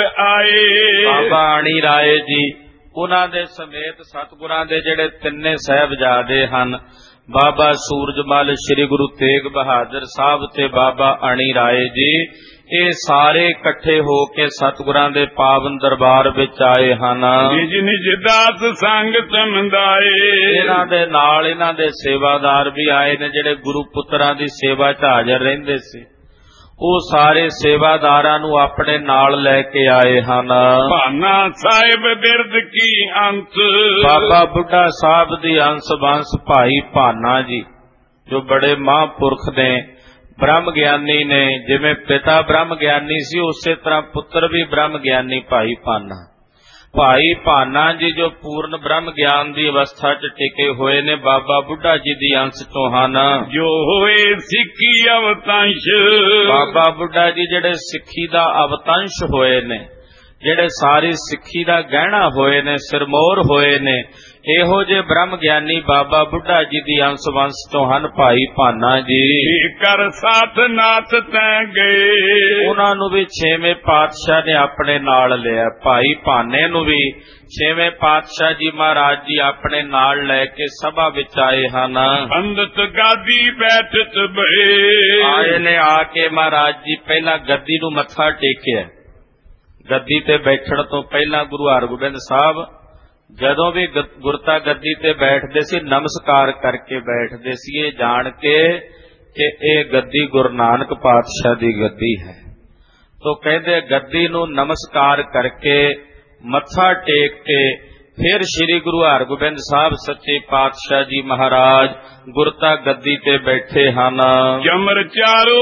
A: ਆਏ।
B: ਬਾਬਾ ਅਣੀ ਰਾਏ ਜੀ, ਉਹਨਾਂ ਦੇ ਸਮੇਤ ਸਤਿਗੁਰਾਂ ਦੇ ਜਿਹੜੇ ਤਿੰਨੇ ਸਾਹਿਬਜ਼ਾਦੇ ਹਨ, ਬਾਬਾ ਸੂਰਜਮਲ, ਸ੍ਰੀ ਗੁਰੂ ਤੇਗ ਬਹਾਦਰ ਸਾਹਿਬ ਤੇ ਬਾਬਾ ਅਣੀ ਰਾਏ ਜੀ, ਇਹ ਸਾਰੇ ਇਕੱਠੇ ਹੋ ਕੇ ਸਤਿਗੁਰਾਂ ਦੇ ਪਾਵਨ ਦਰਬਾਰ ਵਿੱਚ ਆਏ ਹਨ।
A: ਨਿਜ ਨਿਜ ਦਾਸ ਸੰਗ ਸਮਝਾਏ।
B: ਇਹਨਾਂ ਦੇ ਨਾਲ ਇਹਨਾਂ ਦੇ ਸੇਵਾਦਾਰ ਵੀ ਆਏ ਨੇ, ਜਿਹੜੇ ਗੁਰੂ ਪੁੱਤਰਾਂ ਦੀ ਸੇਵਾ 'ਚ ਹਾਜ਼ਰ ਰਹਿੰਦੇ ਸੀ। ਉਹ ਸਾਰੇ ਸੇਵਾਦਾਰਾਂ ਨੂੰ ਆਪਣੇ ਨਾਲ ਲੈ ਕੇ ਆਏ ਹਨ।
A: ਭਾਨਾ ਸਾਹਿਬ ਬਿਰਦ ਕੀ ਅੰਤ।
B: ਬਾਬਾ ਬੁੱਢਾ ਸਾਹਿਬ ਦੀ ਅੰਸ ਬੰਸ ਭਾਈ ਭਾਨਾ ਜੀ, ਜੋ ਬੜੇ ਮਹਾਂਪੁਰਖ ਨੇ, ਬ੍ਰਹਮ ਗਿਆਨੀ ਨੇ। ਜਿਵੇਂ ਪਿਤਾ ਬ੍ਰਹਮ ਗਿਆਨੀ ਸੀ, ਉਸੇ ਤਰ੍ਹਾਂ ਪੁੱਤਰ ਵੀ ਬ੍ਰਹਮ ਗਿਆਨੀ ਭਾਈ ਭਾਨਾ। ਭਾਈ ਭਾਨਾ ਜੀ ਜੋ ਪੂਰਨ ਬ੍ਰਹਮ ਗਿਆਨ ਦੀ ਅਵਸਥਾ 'ਚ ਟਿਕੇ ਹੋਏ ਨੇ, ਬਾਬਾ ਬੁੱਢਾ ਜੀ ਦੀ ਅੰਸ਼ ਤੋਂ ਹਨ।
A: ਜੋ ਹੋਏ ਸਿੱਖੀ ਅਵਤੰਸ਼।
B: ਬਾਬਾ ਬੁੱਢਾ ਜੀ ਜਿਹੜੇ ਸਿੱਖੀ ਦਾ ਅਵਤੰਸ਼ ਹੋਏ ਨੇ, ਜਿਹੜੇ ਸਾਰੀ ਸਿੱਖੀ ਦਾ ਗਹਿਣਾ ਹੋਏ ਨੇ, ਸਿਰਮੌਰ ਹੋਏ ਨੇ, ਇਹੋ ਜਿਹੇ ਬ੍ਰਹਮ ਗਿਆਨੀ ਬਾਬਾ ਬੁੱਢਾ ਜੀ ਦੀ ਅੰਸ਼ ਵੰਸ਼ ਤੋਂ ਹਨ ਭਾਈ ਭਾਨਾ ਜੀ।
A: ਕਰ ਸਾਥ ਨਾਥ ਤੈ ਗਏ।
B: ਉਹਨਾਂ ਨੂੰ ਵੀ 6ਵੇਂ ਪਾਤਸ਼ਾਹ ਨੇ ਆਪਣੇ ਨਾਲ ਲਿਆ। ਭਾਈ ਭਾਨੇ ਨੂੰ ਵੀ 6ਵੇਂ ਪਾਤਸ਼ਾਹ ਜੀ ਮਹਾਰਾਜ ਜੀ ਆਪਣੇ ਨਾਲ ਲੈ ਕੇ ਸਭਾ ਵਿੱਚ ਆਏ ਹਨ।
A: ਅੰਦਤ ਗਾਦੀ ਬੈਠਤ ਬਏ।
B: ਆਏ ਨੇ, ਆ ਕੇ ਮਹਾਰਾਜ ਜੀ ਪਹਿਲਾਂ ਗੱਦੀ ਨੂੰ ਮੱਥਾ ਟੇਕਿਆ। ਗੱਦੀ ਤੇ ਬੈਠਣ ਤੋਂ ਪਹਿਲਾਂ ਗੁਰੂ ਹਰਗੋਬਿੰਦ ਸਾਹਿਬ ਜਦੋਂ ਵੀ ਗੁਰਤਾ ਗੱਦੀ ਤੇ ਬੈਠਦੇ ਸੀ, ਨਮਸਕਾਰ ਕਰਕੇ ਬੈਠਦੇ ਸੀ, ਇਹ ਜਾਣ ਕੇ ਕਿ ਇਹ ਗੱਦੀ ਗੁਰੂ ਨਾਨਕ ਪਾਤਸ਼ਾਹ ਦੀ ਗੱਦੀ ਹੈ। ਤੋ ਕਹਿੰਦੇ ਗੱਦੀ ਨੂੰ ਨਮਸਕਾਰ ਕਰਕੇ, ਮੱਥਾ ਟੇਕ ਕੇ, ਫਿਰ ਸ੍ਰੀ ਗੁਰੂ ਹਰਗੋਬਿੰਦ ਸਾਹਿਬ ਸੱਚੇ ਪਾਤਸ਼ਾਹ ਜੀ ਮਹਾਰਾਜ ਗੁਰਤਾ ਗੱਦੀ ਤੇ ਬੈਠੇ ਹਨ।
A: ਚਮਰ ਚਾਰੋ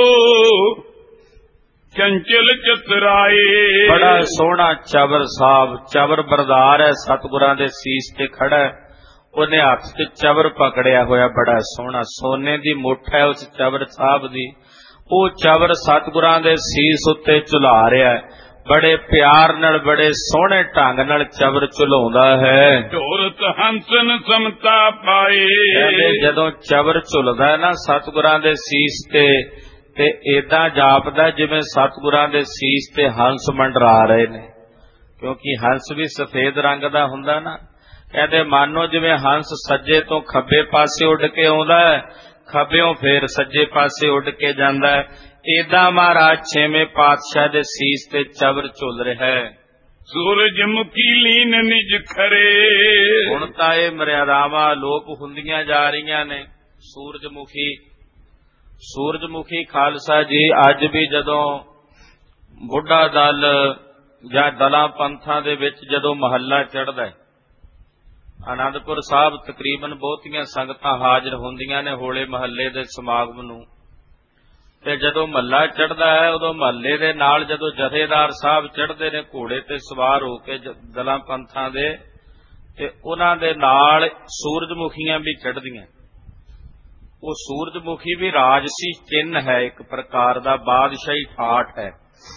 A: ਚੰਚਲ ਚਤਰਾਏ।
B: ਬੜਾ ਸੋਹਣਾ ਚਵਰ ਸਾਹਿਬ, ਚਵਰ ਬਰਦਾਰ ਹੈ, ਸਤਿਗੁਰਾਂ ਦੇ ਸੀਸ ਤੇ ਖੜਾ ਹੈ। ਉਹਨੇ ਹੱਥ 'ਚ ਚਵਰ ਪਕੜਿਆ ਹੋਇਆ, ਬੜਾ ਸੋਹਣਾ, ਸੋਨੇ ਦੀ ਮੁੱਠ ਹੈ ਉਸ ਚਵਰ ਸਾਹਿਬ ਦੀ। ਉਹ ਚਵਰ ਸਤਿਗੁਰਾਂ ਦੇ ਸੀਸ ਉੱਤੇ ਝੁਲਾ ਰਿਹਾ ਹੈ। ਬੜੇ ਪਿਆਰ ਨਾਲ, ਬੜੇ ਸੋਹਣੇ ਢੰਗ ਨਾਲ ਚਵਰ ਝੁਲਾਉਂਦਾ ਹੈ।
A: ਢੋਰਤ ਹੰਸਨ ਸਮਤਾ ਪਾਏ।
B: ਕਹਿੰਦੇ ਜਦੋਂ ਚਵਰ ਝੁਲਦਾ ਹੈ ਨਾ ਸਤਿਗੁਰਾਂ ਦੇ ਸੀਸ ਤੇ ਏਦਾਂ ਜਾਪਦਾ ਜਿਵੇਂ ਸਤਿਗੁਰਾਂ ਦੇ ਸੀਸ ਤੇ ਹੰਸ ਮੰਡਰਾ ਰਹੇ ਨੇ, ਕਿਉਂਕਿ ਹੰਸ ਵੀ ਸਫੇਦ ਰੰਗ ਦਾ ਹੁੰਦਾ ਨਾ। ਕਹਿੰਦੇ ਮਾਨੋ ਜਿਵੇਂ ਹੰਸ ਸੱਜੇ ਤੋਂ ਖੱਬੇ ਪਾਸੇ ਉੱਡ ਕੇ ਆਉਂਦਾ ਹੈ, ਖੱਬਿਓਂ ਫੇਰ ਸੱਜੇ ਪਾਸੇ ਉੱਡ ਕੇ ਜਾਂਦਾ ਹੈ। ਏਦਾਂ ਮਹਾਰਾਜ 6ਵੇਂ ਪਾਤਸ਼ਾਹ ਦੇ ਸੀਸ ਤੇ ਚਵਰ ਝੁਲ ਰਿਹਾ ਹੈ।
A: ਸੂਰਜ ਮੁਖੀ ਲੀਨ ਨਿਜ ਖਰੇ।
B: ਹੁਣ ਤਾਂ ਇਹ ਮਰਿਆਦਾਵਾਂ ਅਲੋਪ ਹੁੰਦੀਆਂ ਜਾ ਰਹੀਆਂ ਨੇ। ਸੂਰਜਮੁਖੀ ਖਾਲਸਾ ਜੀ ਅੱਜ ਵੀ ਜਦੋਂ ਬੁੱਢਾ ਦਲ ਜਾਂ ਦਲਾਂ ਪੰਥਾਂ ਦੇ ਵਿੱਚ ਜਦੋਂ ਮਹੱਲਾ ਚੜ੍ਹਦਾ ਹੈ, ਆਨੰਦਪੁਰ ਸਾਹਿਬ ਤਕਰੀਬਨ ਬਹੁਤੀਆਂ ਸੰਗਤਾਂ ਹਾਜ਼ਰ ਹੁੰਦੀਆਂ ਨੇ ਹੋਲੇ ਮਹੱਲੇ ਦੇ ਸਮਾਗਮ ਨੂੰ, ਤੇ ਜਦੋਂ ਮਹੱਲਾ ਚੜ੍ਹਦਾ ਹੈ ਉਦੋਂ ਮਹੱਲੇ ਦੇ ਨਾਲ ਜਦੋਂ ਜਥੇਦਾਰ ਸਾਹਿਬ ਚੜ੍ਹਦੇ ਨੇ ਘੋੜੇ ਤੇ ਸਵਾਰ ਹੋ ਕੇ ਦਲਾਂ ਪੰਥਾਂ ਦੇ, ਤੇ ਉਹਨਾਂ ਦੇ ਨਾਲ ਸੂਰਜਮੁਖੀਆਂ ਵੀ ਚੜ੍ਹਦੀਆਂ। ਉਹ ਸੂਰਜਮੁਖੀ ਵੀ ਰਾਜਸੀ ਚਿੰਨ੍ਹ ਹੈ, ਇੱਕ ਪ੍ਰਕਾਰ ਦਾ ਬਾਦਸ਼ਾਹੀ ਠਾਠ ਹੈ।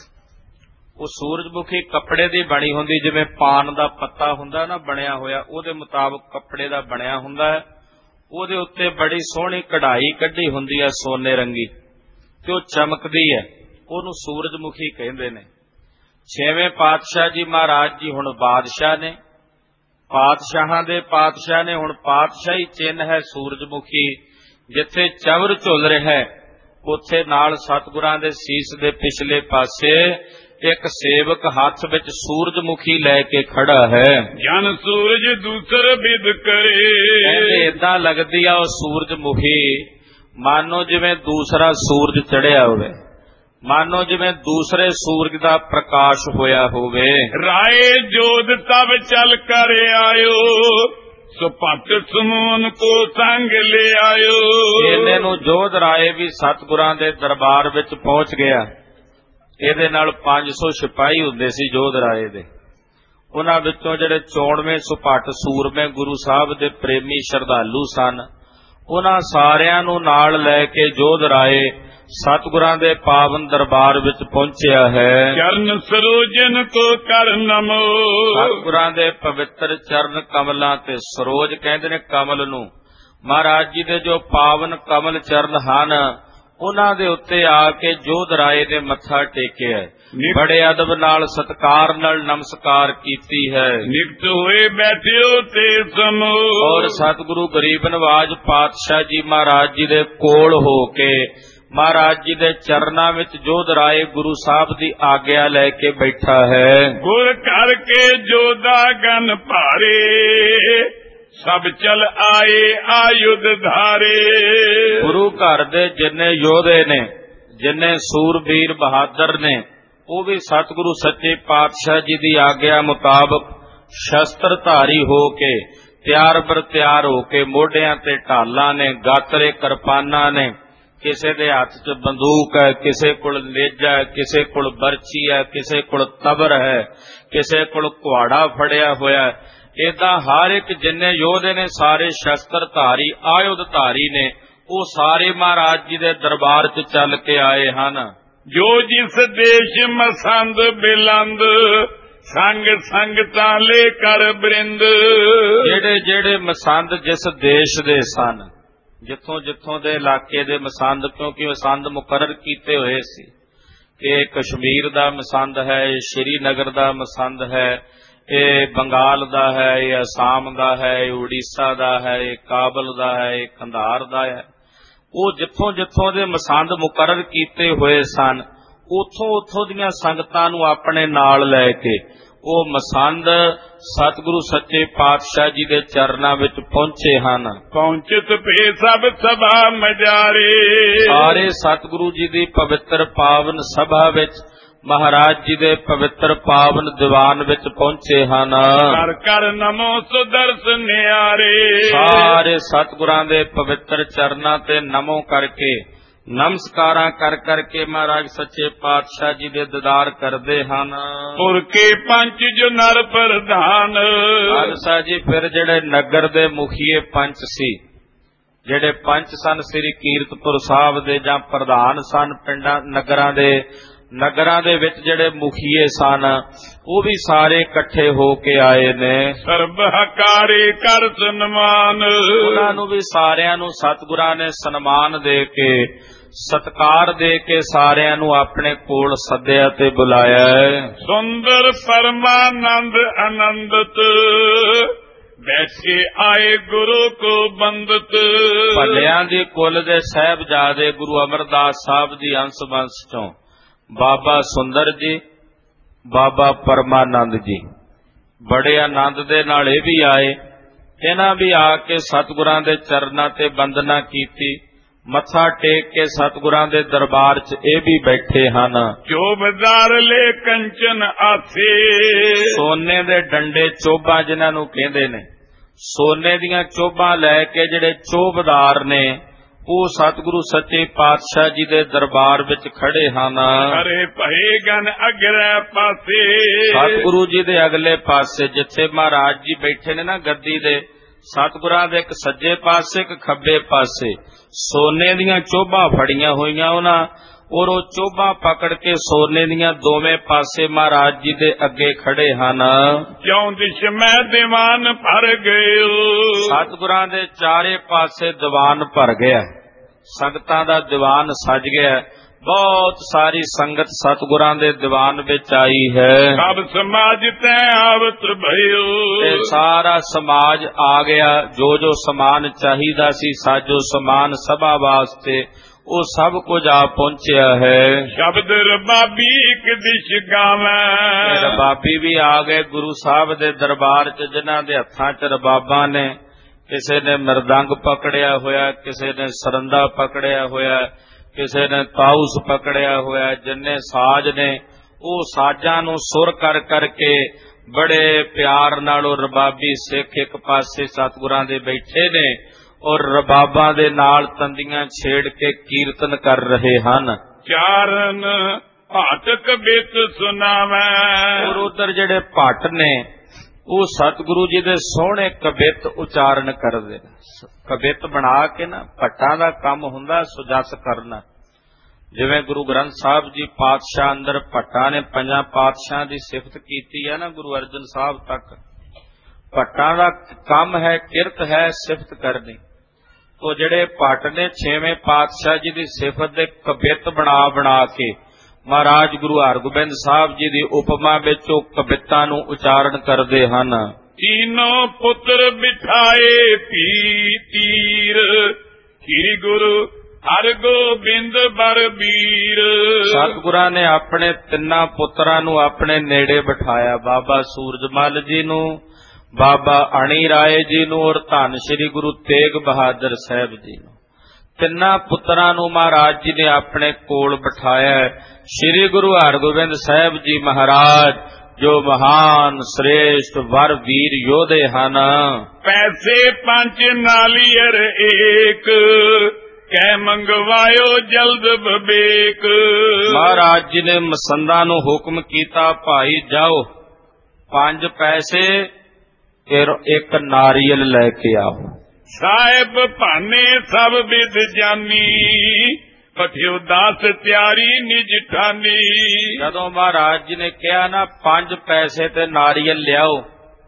B: ਉਹ ਸੂਰਜਮੁਖੀ ਕੱਪੜੇ ਦੀ ਬਣੀ ਹੁੰਦੀ, ਜਿਵੇਂ ਪਾਨ ਦਾ ਪੱਤਾ ਹੁੰਦਾ ਨਾ ਬਣਿਆ ਹੋਇਆ, ਉਹਦੇ ਮੁਤਾਬਕ ਕੱਪੜੇ ਦਾ ਬਣਿਆ ਹੁੰਦਾ ਹੈ। ਉਹਦੇ ਉੱਤੇ ਬੜੀ ਸੋਹਣੀ ਕਢਾਈ ਕੱਢੀ ਹੁੰਦੀ ਹੈ ਸੋਨੇ ਰੰਗੀ, ਤੇ ਉਹ ਚਮਕਦੀ ਹੈ, ਉਹਨੂੰ ਸੂਰਜਮੁਖੀ ਕਹਿੰਦੇ ਨੇ। 6ਵੇਂ ਪਾਤਸ਼ਾਹ ਜੀ ਮਹਾਰਾਜ ਜੀ ਹੁਣ ਬਾਦਸ਼ਾਹ ਨੇ, ਪਾਤਸ਼ਾਹਾਂ ਦੇ ਪਾਤਸ਼ਾਹ ਨੇ। ਹੁਣ ਪਾਤਸ਼ਾਹੀ ਚਿੰਨ੍ਹ ਹੈ ਸੂਰਜਮੁਖੀ। ਜਿੱਥੇ ਚਵਰ ਝੁੱਲ ਰਿਹਾ ਹੈ ਉੱਥੇ ਨਾਲ ਸਤਿਗੁਰਾਂ ਦੇ ਸੀਸ ਦੇ ਪਿਛਲੇ ਪਾਸੇ ਇੱਕ ਸੇਵਕ ਹੱਥ ਵਿੱਚ ਸੂਰਜਮੁਖੀ ਲੈ ਕੇ ਖੜਾ ਹੈ।
A: ਜਨ ਸੂਰਜ ਦੂਸਰ ਬਿਦ ਕਰੇ,
B: ਕਹਿੰਦੇ ਏਦਾਂ ਲੱਗਦੀ ਆ ਉਹ ਸੂਰਜਮੁਖੀ ਮਾਨੋ ਜਿਵੇਂ ਦੂਸਰਾ ਸੂਰਜ ਚੜ੍ਹਿਆ ਹੋਵੇ, ਮਾਨੋ ਜਿਵੇਂ ਦੂਸਰੇ ਸੂਰਜ ਦਾ ਪ੍ਰਕਾਸ਼ ਹੋਇਆ ਹੋਵੇ।
A: ਰਾਏ ਜੋਧ ਤਬ ਚਲ ਕਰ ਆਇਓ, ਸੁਪਟ ਸਮੂਨ ਕੋ ਸੰਗ ਲੈ ਆਇਓ।
B: ਇਹਨੇ ਨੂੰ ਜੋਧ ਰਾਏ ਵੀ ਸਤਿਗੁਰਾਂ ਦੇ ਦਰਬਾਰ ਵਿੱਚ ਪਹੁੰਚ ਗਿਆ। ਇਹਦੇ ਨਾਲ 500 ਸਿਪਾਹੀ ਹੁੰਦੇ ਸੀ ਜੋਧ ਰਾਏ ਦੇ। ਉਹਨਾਂ ਵਿੱਚੋਂ ਜਿਹੜੇ 94 ਸੁਪੱਟ ਸੂਰਮੇ ਗੁਰੂ ਸਾਹਿਬ ਦੇ ਪ੍ਰੇਮੀ ਸ਼ਰਧਾਲੂ ਸਨ, ਉਹਨਾਂ ਸਾਰਿਆਂ ਨੂੰ ਨਾਲ ਲੈ ਕੇ ਜੋਧ ਰਾਏ ਸਤਿਗੁਰਾਂ ਦੇ ਪਾਵਨ ਦਰਬਾਰ ਵਿੱਚ ਪਹੁੰਚਿਆ ਹੈ।
A: ਚਰਨ ਸਰੋਜਨ ਕੋ ਕਰ ਨਮੋ,
B: ਸਤਿਗੁਰਾਂ ਦੇ ਪਵਿੱਤਰ ਚਰਨ ਕਮਲਾਂ ਤੇ, ਸਰੋਜ ਕਹਿੰਦੇ ਨੇ ਕਮਲ ਨੂੰ, ਮਹਾਰਾਜ ਜੀ ਦੇ ਜੋ ਪਾਵਨ ਕਮਲ ਚਰਨ ਹਨ ਉਹਨਾਂ ਦੇ ਉੱਤੇ ਆ ਕੇ ਜੋਧ ਰਾਏ ਨੇ ਮੱਥਾ ਟੇਕਿਆ, ਬੜੇ ਅਦਬ ਨਾਲ ਸਤਿਕਾਰ ਨਾਲ ਨਮਸਕਾਰ ਕੀਤੀ ਹੈ।
A: ਨਿਕਟ ਹੋਏ ਬੈਠਿਓ ਤੇ ਸਮੋ,
B: ਔਰ ਸਤਿਗੁਰੂ ਗਰੀਬ ਨਵਾਜ ਪਾਤਸ਼ਾਹ ਜੀ ਮਹਾਰਾਜ ਜੀ ਦੇ ਕੋਲ ਹੋ ਕੇ ਮਹਾਰਾਜ ਜੀ ਦੇ ਚਰਨਾਂ ਵਿੱਚ ਜੋਧ ਰਾਏ ਗੁਰੂ ਸਾਹਿਬ ਦੀ ਆਗਿਆ ਲੈ ਕੇ ਬੈਠਾ ਹੈ।
A: ਗੁਰ ਕਰਕੇ ਜੋਧਾ ਗਨ ਭਾਰੇ, ਸਭ ਚਲ ਆਏ ਆਯੁਧ ਧਾਰੇ।
B: ਗੁਰੂ ਘਰ ਦੇ ਜਿੰਨੇ ਯੋਧੇ ਨੇ, ਜਿੰਨੇ ਸੂਰਬੀਰ ਬਹਾਦਰ ਨੇ, ਉਹ ਵੀ ਸਤਿਗੁਰੂ ਸੱਚੇ ਪਾਤਸ਼ਾਹ ਜੀ ਦੀ ਆਗਿਆ ਮੁਤਾਬਕ ਸ਼ਸਤਰ ਧਾਰੀ ਹੋ ਕੇ, ਤਿਆਰ ਬਰ ਤਿਆਰ ਹੋ ਕੇ, ਮੋਢਿਆਂ ਤੇ ਢਾਲਾਂ ਨੇ, ਗਾਤਰੇ ਕਿਰਪਾਨਾਂ ਨੇ, ਕਿਸੇ ਦੇ ਹੱਥ 'ਚ ਬੰਦੂਕ ਹੈ, ਕਿਸੇ ਕੋਲ ਨੇਜਾ ਹੈ, ਕਿਸੇ ਕੋਲ ਬਰਛੀ ਹੈ, ਕਿਸੇ ਕੋਲ ਤਬਰ ਹੈ, ਕਿਸੇ ਕੋਲ ਕੁਹਾੜਾ ਫੜਿਆ ਹੋਇਆ। ਏਦਾਂ ਹਰ ਇੱਕ ਜਿੰਨੇ ਯੋਧੇ ਨੇ ਸਾਰੇ ਸ਼ਸਤਰ ਧਾਰੀ, ਆਯੁਧ ਧਾਰੀ ਨੇ, ਉਹ ਸਾਰੇ ਮਹਾਰਾਜ ਜੀ ਦੇ ਦਰਬਾਰ 'ਚ ਚੱਲ ਕੇ ਆਏ ਹਨ।
A: ਜੋ ਜਿਸ ਦੇਸ਼ ਮਸੰਦ ਬਿਲੰਦ, ਸੰਗ ਸੰਗਤਾਂ ਲੈ ਕਰ ਬ੍ਰਿੰਦ।
B: ਜਿਹੜੇ ਜਿਹੜੇ ਮਸੰਦ ਜਿਸ ਦੇਸ਼ ਦੇ ਸਨ, ਜਿੱਥੋਂ ਜਿੱਥੋਂ ਦੇ ਇਲਾਕੇ ਦੇ ਮਸੰਦ, ਕਿਉਂਕਿ ਮਸੰਦ ਮੁਕਰਰ ਕੀਤੇ ਹੋਏ ਸੀ ਕਿ ਇਹ ਕਸ਼ਮੀਰ ਦਾ ਮਸੰਦ ਹੈ, ਇਹ ਸ਼੍ਰੀਨਗਰ ਦਾ ਮਸੰਦ ਹੈ, ਇਹ ਬੰਗਾਲ ਦਾ ਹੈ, ਇਹ ਅਸਾਮ ਦਾ ਹੈ, ਇਹ ਉੜੀਸਾ ਦਾ ਹੈ, ਇਹ ਕਾਬਲ ਦਾ ਹੈ, ਇਹ ਕੰਧਾਰ ਦਾ ਹੈ। ਉਹ ਜਿੱਥੋਂ ਜਿੱਥੋਂ ਦੇ ਮਸੰਦ ਮੁਕਰਰ ਕੀਤੇ ਹੋਏ ਸਨ, ਉੱਥੋਂ ਉੱਥੋਂ ਦੀਆਂ ਸੰਗਤਾਂ ਨੂੰ ਆਪਣੇ ਨਾਲ ਲੈ ਕੇ ਉਹ ਮਸੰਦ ਸਤਿਗੁਰੂ ਸੱਚੇ ਪਾਤਸ਼ਾਹ ਜੀ ਦੇ ਚਰਨਾਂ ਵਿੱਚ ਪਹੁੰਚੇ ਹਨ।
A: ਪਹੁੰਚਤ ਭੇ ਸਭ ਸਭਾ ਮਜਾਰੇ,
B: ਸਾਰੇ ਸਤਿਗੁਰੂ ਜੀ ਦੀ ਪਵਿੱਤਰ ਪਾਵਨ ਸਭਾ ਵਿੱਚ, ਮਹਾਰਾਜ ਜੀ ਦੇ ਪਵਿੱਤਰ ਪਾਵਨ ਦੀਵਾਨ ਵਿੱਚ ਪਹੁੰਚੇ ਹਨ।
A: ਕਰ ਕਰ ਨਮੋ ਸੁਦਰਸ ਨਿਆਰੇ,
B: ਸਾਰੇ ਸਤਿਗੁਰਾਂ ਦੇ ਪਵਿੱਤਰ ਚਰਨਾਂ ਤੇ ਨਮੋ ਕਰਕੇ, ਨਮਸਕਾਰਾਂ ਕਰ ਕਰਕੇ ਮਹਾਰਾਜ ਸੱਚੇ ਪਾਤਸ਼ਾਹ ਜੀ ਦੇ ਦੀਦਾਰ ਕਰਦੇ ਹਨ।
A: ਪੁਰ ਕੇ ਪੰਚ ਜੋ ਨਰ ਪ੍ਰਧਾਨ,
B: ਖਾਲਸਾ ਜੀ ਫਿਰ ਜਿਹੜੇ ਨਗਰ ਦੇ ਮੁਖੀਏ ਪੰਚ ਸੀ, ਜਿਹੜੇ ਪੰਚ ਸਨ ਸ੍ਰੀ ਕੀਰਤਪੁਰ ਸਾਹਿਬ ਦੇ ਜਾਂ ਪ੍ਰਧਾਨ ਸਨ ਪਿੰਡਾਂ ਨਗਰਾਂ ਦੇ ਵਿੱਚ ਜਿਹੜੇ ਮੁਖੀਏ ਸਨ, ਉਹ ਵੀ ਸਾਰੇ ਇਕੱਠੇ ਹੋ ਕੇ ਆਏ ਨੇ।
A: ਸਰਬ ਹਕਾਰੇ ਕਰ ਸਨਮਾਨ,
B: ਉਹਨਾਂ ਨੂੰ ਵੀ ਸਾਰਿਆਂ ਨੂੰ ਸਤਿਗੁਰਾਂ ਨੇ ਸਨਮਾਨ ਦੇ ਕੇ, ਸਤਿਕਾਰ ਦੇ ਕੇ ਸਾਰਿਆਂ ਨੂੰ ਆਪਣੇ ਕੋਲ ਸੱਦਿਆ ਤੇ ਬੁਲਾਇਆ ਹੈ।
A: ਸੁੰਦਰ ਪਰਮਾਨੰਦ ਆਨੰਦਤ, ਬੈਠੇ ਆਏ ਗੁਰੂ ਕੋ ਬੰਦਤ।
B: ਭੱਲਿਆਂ ਦੀ ਕੁਲ ਦੇ ਸਾਹਿਬਜ਼ਾਦੇ ਗੁਰੂ ਅਮਰਦਾਸ ਸਾਹਿਬ ਦੀ ਅੰਸ਼ ਵੰਸ਼ ਚੋਂ ਬਾਬਾ ਸੁੰਦਰ ਜੀ, ਬਾਬਾ ਪਰਮਾਨੰਦ ਜੀ ਬੜੇ ਆਨੰਦ ਦੇ ਨਾਲ ਇਹ ਵੀ ਆਏ। ਇਹਨਾਂ ਵੀ ਆ ਕੇ ਸਤਿਗੁਰਾਂ ਦੇ ਚਰਨਾਂ ਤੇ ਬੰਦਨਾ ਕੀਤੀ, ਮੱਥਾ ਟੇਕ ਕੇ ਸਤਿਗੁਰਾਂ ਦੇ ਦਰਬਾਰ 'ਚ ਇਹ ਵੀ ਬੈਠੇ ਹਨ।
A: ਚੋਬਦਾਰ ਲੈ ਕੰਚਨ ਆਥੇ,
B: ਸੋਨੇ ਦੇ ਡੰਡੇ ਚੋਬਾਂ ਜਿਨ੍ਹਾਂ ਨੂੰ ਕਹਿੰਦੇ ਨੇ, ਸੋਨੇ ਦੀਆਂ ਚੋਬਾਂ ਲੈ ਕੇ ਜਿਹੜੇ ਚੋਬਦਾਰ ਨੇ ਉਹ ਸਤਿਗੁਰੂ ਸੱਚੇ ਪਾਤਸ਼ਾਹ ਜੀ ਦੇ ਦਰਬਾਰ ਵਿੱਚ ਖੜੇ ਹਨ।
A: ਅਰੇ ਭਏ ਗਨ ਅਗਲੇ ਪਾਸੇ,
B: ਸਤਿਗੁਰੂ ਜੀ ਦੇ ਅਗਲੇ ਪਾਸੇ ਜਿੱਥੇ ਮਹਾਰਾਜ ਜੀ ਬੈਠੇ ਨੇ ਨਾ ਗੱਦੀ ਦੇ, ਸਤਿਗੁਰਾਂ ਦੇ ਇੱਕ ਸੱਜੇ ਪਾਸੇ ਇੱਕ ਖੱਬੇ ਪਾਸੇ ਸੋਨੇ ਦੀਆਂ ਚੋਬਾਂ ਫੜੀਆਂ ਹੋਈਆਂ ਉਹਨਾਂ, ਔਰ ਉਹ ਚੋਬਾਂ ਪਕੜ ਕੇ ਸੋਨੇ ਦੀਆਂ ਦੋਵੇਂ ਪਾਸੇ ਮਹਾਰਾਜ ਜੀ ਦੇ ਅੱਗੇ ਖੜੇ ਹਨ।
A: ਕਿਉਂ ਦਿਸ਼ ਮੈਂ ਦੀਵਾਨ ਭਰ ਗਏ,
B: ਸਤਿਗੁਰਾਂ ਦੇ ਚਾਰੇ ਪਾਸੇ ਦੀਵਾਨ ਭਰ ਗਿਆ, ਸੰਗਤਾਂ ਦਾ ਦੀਵਾਨ ਸਜ ਗਿਆ। ਬਹੁਤ ਸਾਰੀ ਸੰਗਤ ਸਤਿਗੁਰਾਂ ਦੇ ਦੀਵਾਨ ਵਿੱਚ ਆਈ ਹੈ।
A: ਸਭ ਸਮਾਜ ਤੈ ਆਵਤ ਭਇਓ,
B: ਤੇ ਸਾਰਾ ਸਮਾਜ ਆ ਗਿਆ। ਜੋ ਜੋ ਸਮਾਨ ਚਾਹੀਦਾ ਸੀ, ਸਾਜੋ ਸਮਾਨ ਸਭਾ ਵਾਸਤੇ, ਉਹ ਸਭ ਕੁਝ ਆ ਪਹੁੰਚਿਆ ਹੈ।
A: ਸ਼ਬਦ ਰਬਾਬੀ ਇੱਕ ਦਿਸ਼ ਗਾਵੇਂ,
B: ਰਬਾਬੀ ਵੀ ਆ ਗਏ ਗੁਰੂ ਸਾਹਿਬ ਦੇ ਦਰਬਾਰ 'ਚ, ਜਿਨ੍ਹਾਂ ਦੇ ਹੱਥਾਂ 'ਚ ਰਬਾਬਾਂ ਨੇ। ਕਿਸੇ ਨੇ ਮਰਦੰਗ ਪਕੜਿਆ ਹੋਇਆ, ਕਿਸੇ ਨੇ ਸਰੰਦਾ ਪਕੜਿਆ ਹੋਇਆ, ਕਿਸੇ ਨੇ ਤਾਊਸ ਪਕੜਿਆ ਹੋਇਆ। ਜਿੰਨੇ ਸਾਜ਼ ਨੇ ਉਹ ਸਾਜ਼ਾਂ ਨੂੰ ਸੁਰ ਕਰ ਕਰਕੇ ਬੜੇ ਪਿਆਰ ਨਾਲ ਉਹ ਰਬਾਬੀ ਸਿੱਖ ਇੱਕ ਪਾਸੇ ਸਤਿਗੁਰਾਂ ਦੇ ਬੈਠੇ ਨੇ, ਔਰ ਰਬਾਬਾਂ ਦੇ ਨਾਲ ਤੰਦੀਆਂ ਛੇੜ ਕੇ ਕੀਰਤਨ ਕਰ ਰਹੇ ਹਨ।
A: ਚਾਰਨ ਭਾਟਕ ਬਿਤ ਸੁਨਾਵੇਂ,
B: ਔਰ ਉਧਰ ਜਿਹੜੇ ਭੱਟ ਨੇ ਉਹ ਸਤਿਗੁਰੂ ਜੀ ਦੇ ਸੋਹਣੇ ਕਬਿੱਤ ਉਚਾਰਨ ਕਰਦੇ ਨੇ। ਕਬਿੱਤ ਬਣਾ ਕੇ ਨਾ, ਭੱਟਾਂ ਦਾ ਕੰਮ ਹੁੰਦਾ ਸੁਜਸ ਕਰਨਾ। ਜਿਵੇਂ ਗੁਰੂ ਗ੍ਰੰਥ ਸਾਹਿਬ ਜੀ ਪਾਤਸ਼ਾਹ ਅੰਦਰ ਭੱਟਾਂ ਨੇ ਪੰਜਾਂ ਪਾਤਸ਼ਾਹਾਂ ਦੀ ਸਿਫਤ ਕੀਤੀ ਹੈ ਨਾ, ਗੁਰੂ ਅਰਜਨ ਸਾਹਿਬ ਤੱਕ ਭੱਟਾਂ ਦਾ ਕੰਮ ਹੈ, ਕਿਰਤ ਹੈ ਸਿਫਤ ਕਰਨੀ। ਤੋ ਜਿਹੜੇ ਭੱਟ ਨੇ ਛੇਵੇਂ ਪਾਤਸ਼ਾਹ ਜੀ ਦੀ ਸਿਫਤ ਦੇ ਕਬਿੱਤ ਬਣਾ ਕੇ ਮਹਾਰਾਜ ਗੁਰੂ ਹਰਗੋਬਿੰਦ ਸਾਹਿਬ ਜੀ ਦੀ ਉਪਮਾ ਵਿੱਚ ਉਹ ਕਬਿੱਤਾਂ ਨੂੰ ਉਚਾਰਨ ਕਰਦੇ ਹਨ।
A: ਤੀਨੋਂ ਪੁੱਤਰ ਬਿਠਾਏ ਪੀ ਤੀਰ, ਸ੍ਰੀ ਗੁਰੂ ਹਰਗੋਬਿੰਦ ਬਰਬੀਰ।
B: ਸਤਿਗੁਰਾਂ ਨੇ ਆਪਣੇ ਤਿੰਨਾਂ ਪੁੱਤਰਾਂ ਨੂੰ ਆਪਣੇ ਨੇੜੇ ਬਿਠਾਇਆ, ਬਾਬਾ ਸੂਰਜਮਲ ਜੀ ਨੂੰ, ਬਾਬਾ ਅਣੀ ਰਾਏ ਜੀ ਨੂੰ, ਔਰ ਧੰਨ ਸ੍ਰੀ ਗੁਰੂ ਤੇਗ ਬਹਾਦਰ ਸਾਹਿਬ ਜੀ ਨੂੰ। ਤਿੰਨਾਂ ਪੁੱਤਰਾਂ ਨੂੰ ਮਹਾਰਾਜ ਜੀ ਨੇ ਆਪਣੇ ਕੋਲ ਬਿਠਾਇਆ। ਸ੍ਰੀ ਗੁਰੂ ਹਰਗੋਬਿੰਦ ਸਾਹਿਬ ਜੀ ਮਹਾਰਾਜ ਜੋ ਮਹਾਨ ਸ੍ਰੇਸ਼ਟ ਵਰ ਵੀਰ ਯੋਧੇ ਹਨ।
A: ਪੈਸੇ ਪੰਜ ਨਾਲੀਅਰ ਏਕ, ਕਹਿ ਮੰਗਵਾਇਓ ਜਲਦ ਬਬੇਕ।
B: ਮਹਾਰਾਜ ਜੀ ਨੇ ਮਸੰਦਾਂ ਨੂੰ ਹੁਕਮ ਕੀਤਾ, ਭਾਈ ਜਾਓ 5 ਪੈਸੇ ਫਿਰ ਇੱਕ ਨਾਰੀਅਲ ਲੈ ਕੇ ਆਓ।
A: ਸਾਹਿਬ ਭਾਨੇ ਸਭ ਵਿਦ ਜਾਨੀ, ਪਠਿਓ ਦਾਸ ਤਿਆਰੀ ਨਿਜ ਠਾਨੀ।
B: ਜਦੋਂ ਮਹਾਰਾਜ ਜੀ ਨੇ ਕਿਹਾ ਨਾ 5 ਪੈਸੇ ਤੇ ਨਾਰੀਅਲ ਲਿਆਓ,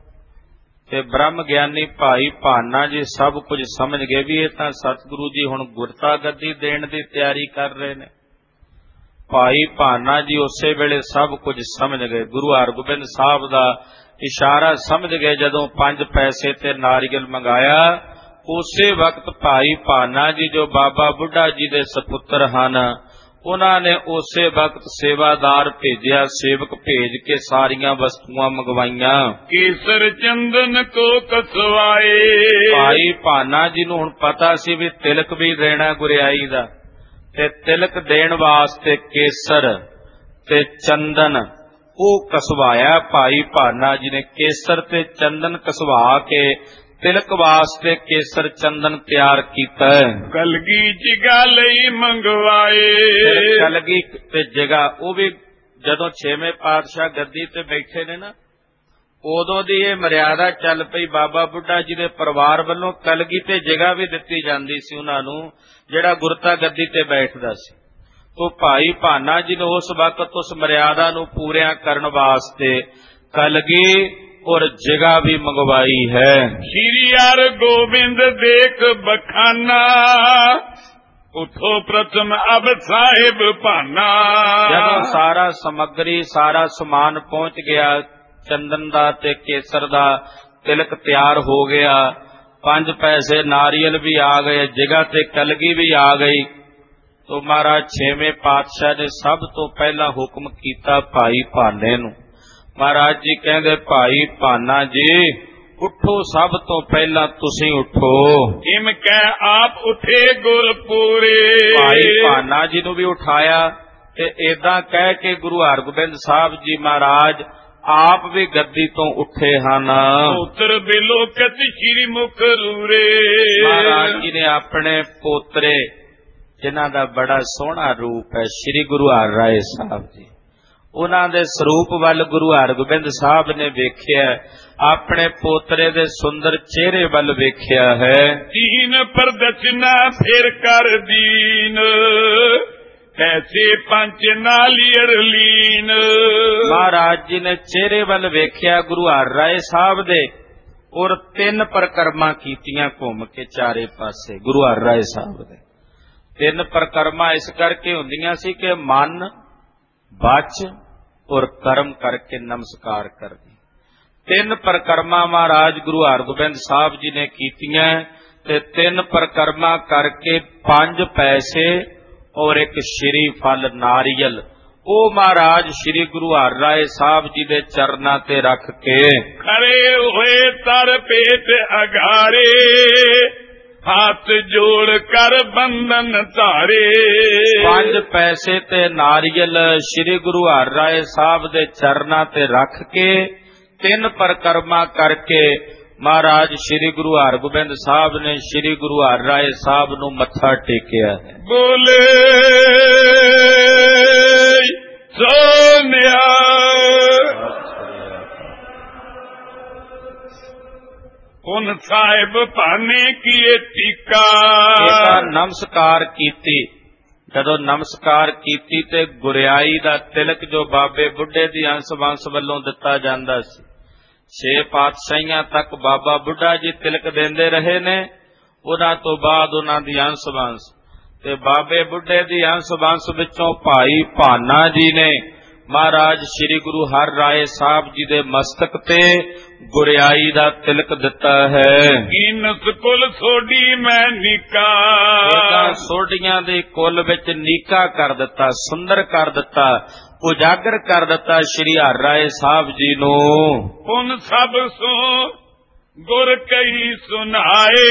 B: ਤੇ ਬ੍ਰਹਮ ਗਿਆਨੀ ਭਾਈ ਭਾਨਾ ਜੀ ਸਭ ਕੁਝ ਸਮਝ ਗਏ ਵੀ ਇਹ ਤਾਂ ਸਤਿਗੁਰੂ ਜੀ ਹੁਣ ਗੁਰਤਾ ਗੱਦੀ ਦੇਣ ਦੀ ਤਿਆਰੀ ਕਰ ਰਹੇ ਨੇ। ਭਾਈ ਭਾਨਾ ਜੀ ਉਸੇ ਵੇਲੇ ਸਭ ਕੁਝ ਸਮਝ ਗਏ, ਗੁਰੂ ਹਰਗੋਬਿੰਦ ਸਾਹਿਬ ਦਾ ਇਸ਼ਾਰਾ ਸਮਝ ਗਏ। ਜਦੋਂ 5 ਪੈਸੇ ਤੇ ਨਾਰੀਅਲ ਮੰਗਾਇਆ, ਉਸੇ ਵਕਤ ਭਾਈ ਭਾਨਾ ਜੀ ਜੋ ਬਾਬਾ ਬੁੱਢਾ ਜੀ ਦੇ ਸਪੁੱਤਰ ਹਨ, ਉਹਨਾਂ ਨੇ ਉਸੇ ਵਕਤ ਸੇਵਾਦਾਰ ਭੇਜਿਆ, ਸੇਵਕ ਭੇਜ ਕੇ ਸਾਰੀਆਂ ਵਸਤੂਆਂ ਮੰਗਵਾਈਆਂ।
A: ਕੇਸਰ ਚੰਦਨ ਕੋ ਕਸਵਾਏ,
B: ਭਾਈ ਭਾਨਾ ਜੀ ਨੂੰ ਹੁਣ ਪਤਾ ਸੀ ਵੀ ਤਿਲਕ ਵੀ ਦੇਣਾ ਗੁਰਿਆਈ ਦਾ, ਤੇ ਤਿਲਕ ਦੇਣ ਵਾਸਤੇ ਕੇਸਰ ਤੇ ਚੰਦਨ ਉਹ ਕਸਵਾਇਆ। ਭਾਈ ਭਾਨਾ ਜੀ ਨੇ ਕੇਸਰ ਤੇ ਚੰਦਨ ਕਸਵਾ ਕੇ ਤਿਲਕ ਵਾਸਤੇ ਕੇਸਰ ਚੰਦਨ ਤਿਆਰ ਕੀਤਾ।
A: ਕਲਗੀ ਜਿਗਾ ਲਈ ਮੰਗਵਾਏ,
B: ਕਲਗੀ ਤੇ ਜਿਗਾ ਉਹ ਵੀ ਜਦੋਂ ਛੇਵੇਂ ਪਾਤਸ਼ਾਹ ਗੱਦੀ ਤੇ ਬੈਠੇ ਨੇ ਨਾ, ਉਦੋਂ ਦੀ ਇਹ ਮਰਿਆਦਾ ਚੱਲ ਪਈ। ਬਾਬਾ ਬੁੱਢਾ ਜੀ ਦੇ ਪਰਿਵਾਰ ਵੱਲੋਂ ਕਲਗੀ ਤੇ ਜਿਗਾ ਵੀ ਦਿੱਤੀ ਜਾਂਦੀ ਸੀ ਉਹਨਾਂ ਨੂੰ, ਜਿਹੜਾ ਗੁਰਤਾ ਗੱਦੀ ਤੇ ਬੈਠਦਾ ਸੀ। ਉਹ ਭਾਈ ਭਾਨਾ ਜੀ ਨੇ ਉਸ ਵਕਤ ਉਸ ਮਰਿਆਦਾ ਨੂੰ ਪੂਰਿਆ ਕਰਨ ਵਾਸਤੇ ਕਲਗੀ ਔਰ ਜਿਗਾ ਵੀ ਮੰਗਵਾਈ ਹੈ।
A: ਸ੍ਰੀ ਹਰਗੋਬਿੰਦ ਦੇਖ ਬਖਾਨਾ, ਉਠੋ ਪ੍ਰਥਮ ਅਬ ਸਾਹਿਬ ਭਾਨਾ।
B: ਜਦੋਂ ਸਾਰਾ ਸਮੱਗਰੀ ਸਾਰਾ ਸਮਾਨ ਪਹੁੰਚ ਗਿਆ, ਚੰਦਨ ਦਾ ਤੇ ਕੇਸਰ ਦਾ ਤਿਲਕ ਤਿਆਰ ਹੋ ਗਿਆ, 5 ਪੈਸੇ ਨਾਰੀਅਲ ਵੀ ਆ ਗਏ, ਜਿਗਾ ਤੇ ਕਲਗੀ ਵੀ ਆ ਗਈ। ਤੋ ਮਹਾਰਾਜ ਛੇਵੇਂ ਪਾਤਸ਼ਾਹ ਨੇ ਸਭ ਤੋਂ ਪਹਿਲਾਂ ਹੁਕਮ ਕੀਤਾ ਭਾਈ ਭਾਨੇ ਨੂੰ। ਮਹਾਰਾਜ ਜੀ ਕਹਿੰਦੇ ਭਾਈ ਭਾਨਾ ਜੀ ਉਠੋ ਸਭ ਤੋਂ ਪਹਿਲਾਂ ਤੁਸੀਂ ਉਠੋ।
A: ਇਮ ਕਹਿ ਆਪ ਉਠੇ ਗੁਰਪੂਰੇ।
B: ਭਾਈ ਭਾਨਾ ਜੀ ਨੂੰ ਵੀ ਉਠਾਇਆ ਤੇ ਏਦਾਂ ਕਹਿ ਕੇ ਗੁਰੂ ਹਰਗੋਬਿੰਦ ਸਾਹਿਬ ਜੀ ਮਹਾਰਾਜ ਆਪ ਵੀ ਗੱਦੀ ਤੋਂ ਉੱਠੇ ਹਨ।
A: ਪੁੱਤਰ ਬਿਲੋਕਤ ਸ਼੍ਰੀ ਮੁਖ ਰੂਰੇ।
B: ਮਹਾਰਾਜ ਜੀ ਨੇ ਆਪਣੇ ਪੋਤਰੇ ਜਿਨ੍ਹਾਂ ਦਾ ਬੜਾ ਸੋਹਣਾ ਰੂਪ ਹੈ ਸ਼੍ਰੀ ਗੁਰੂ ਹਰਿ ਰਾਏ ਸਾਹਿਬ ਜੀ, ਉਹਨਾਂ ਦੇ ਸਰੂਪ ਵੱਲ ਗੁਰੂ ਹਰਗੋਬਿੰਦ ਸਾਹਿਬ ਨੇ ਵੇਖਿਆ, ਆਪਣੇ ਪੋਤਰੇ ਦੇ ਸੁੰਦਰ ਚਿਹਰੇ ਵੱਲ ਵੇਖਿਆ ਹੈ।
A: ਦੀਨ ਪ੍ਰਦਚਨਾ ਫਿਰ ਕਰ ਦੀਨ, ਐਸੇ ਪੰਜ ਨਾਲੀਅਰ ਲੀਨ।
B: ਮਹਾਰਾਜ ਜੀ ਨੇ ਚਿਹਰੇ ਵੱਲ ਵੇਖਿਆ ਗੁਰੂ ਹਰਿ ਰਾਏ ਸਾਹਿਬ ਦੇ, ਔਰ 3 ਪਰਿਕਰਮਾ ਕੀਤੀਆਂ ਘੁੰਮ ਕੇ ਚਾਰੇ ਪਾਸੇ ਗੁਰੂ ਹਰਿ ਰਾਏ ਸਾਹਿਬ ਦੇ। 3 ਪਰਿਕਰਮਾ ਇਸ ਕਰਕੇ ਹੁੰਦੀਆਂ ਸੀ ਕਿ ਮਨ, ਬਚ ਔਰ ਕਰਮ ਕਰਕੇ ਨਮਸਕਾਰ ਕਰਦੀ। 3 ਪਰਿਕਰਮਾ ਮਹਾਰਾਜ ਗੁਰੂ ਹਰਗੋਬਿੰਦ ਸਾਹਿਬ ਜੀ ਨੇ ਕੀਤੀਆਂ ਤੇ 3 ਪਰਿਕਰਮਾ ਕਰਕੇ 5 ਪੈਸੇ ਔਰ ਇੱਕ ਸ਼੍ਰੀ ਫਲ ਨਾਰੀਅਲ ਉਹ ਮਹਾਰਾਜ ਸ਼੍ਰੀ ਗੁਰੂ ਹਰਿ ਰਾਏ ਸਾਹਿਬ ਜੀ ਦੇ ਚਰਨਾਂ ਤੇ ਰੱਖ ਕੇ
A: ਖੜੇ ਹੋਏ ਤਰ ਪੇਟ ਅਗਾਰੇ, ਹੱਥ ਜੋੜ ਕਰ ਬੰਧਨ ਧਾਰੇ।
B: 5 ਪੈਸੇ ਤੇ ਨਾਰੀਅਲ ਸ਼੍ਰੀ ਗੁਰੂ ਹਰਿ ਰਾਏ ਸਾਹਿਬ ਦੇ ਚਰਨਾਂ ਤੇ ਰੱਖ ਕੇ 3 ਪਰਿਕਰਮਾ ਕਰਕੇ ਮਹਾਰਾਜ ਸ਼੍ਰੀ ਗੁਰੂ ਹਰਗੋਬਿੰਦ ਸਾਹਿਬ ਨੇ ਸ਼੍ਰੀ ਗੁਰੂ ਹਰਿ ਰਾਏ ਸਾਹਿਬ ਨੂੰ ਮੱਥਾ ਟੇਕਿਆ ਹੈ।
A: ਬੋਲੇ ਸੋਨਿਆ ਹੁਣ ਸਾਹਿਬ ਭਾਨੇ ਕੀਏ ਟੀਕਾ।
B: ਇਹਦਾ ਨਮਸਕਾਰ ਕੀਤੀ। ਜਦੋਂ ਨਮਸਕਾਰ ਕੀਤੀ ਤੇ ਗੁਰਿਆਈ ਦਾ ਤਿਲਕ ਜੋ ਬਾਬੇ ਬੁੱਢੇ ਦੀ ਅੰਸ ਵੰਸ ਵੱਲੋਂ ਦਿੱਤਾ ਜਾਂਦਾ ਸੀ, 6 ਪਾਤਸ਼ਾਹੀਆਂ ਤੱਕ ਬਾਬਾ ਬੁੱਢਾ ਜੀ ਤਿਲਕ ਦਿੰਦੇ ਰਹੇ ਨੇ। ਉਹਨਾਂ ਤੋਂ ਬਾਅਦ ਉਹਨਾਂ ਦੀ ਅੰਸ ਵੰਸ ਤੇ ਬਾਬੇ ਬੁੱਢੇ ਦੀ ਅੰਸ ਵੰਸ ਵਿੱਚੋਂ ਭਾਈ ਭਾਨਾ ਜੀ ਨੇ ਮਹਾਰਾਜ ਸ਼੍ਰੀ ਗੁਰੂ ਹਰਿ ਰਾਏ ਸਾਹਿਬ ਜੀ ਦੇ ਮਸਤਕ ਤੇ ਗੁਰਿਆਈ ਦਾ ਤਿਲਕ ਦਿੱਤਾ ਹੈ।
A: ਕੀਨਸ ਕੁਲ ਸੋਢੀ ਮੈਂ ਨੀਕਾ,
B: ਸੋਢੀਆਂ ਦੇ ਕੁੱਲ ਵਿੱਚ ਨੀਕਾ ਕਰ ਦਿੱਤਾ, ਸੁੰਦਰ ਕਰ ਦਿੱਤਾ, ਉਜਾਗਰ ਕਰ ਦਿੱਤਾ ਸ਼੍ਰੀ ਹਰਿ ਰਾਏ ਸਾਹਿਬ ਜੀ ਨੂੰ।
A: ਹੁਣ ਸਭ ਸੋ ਗੁਰ ਕਈ ਸੁਨਾਏ,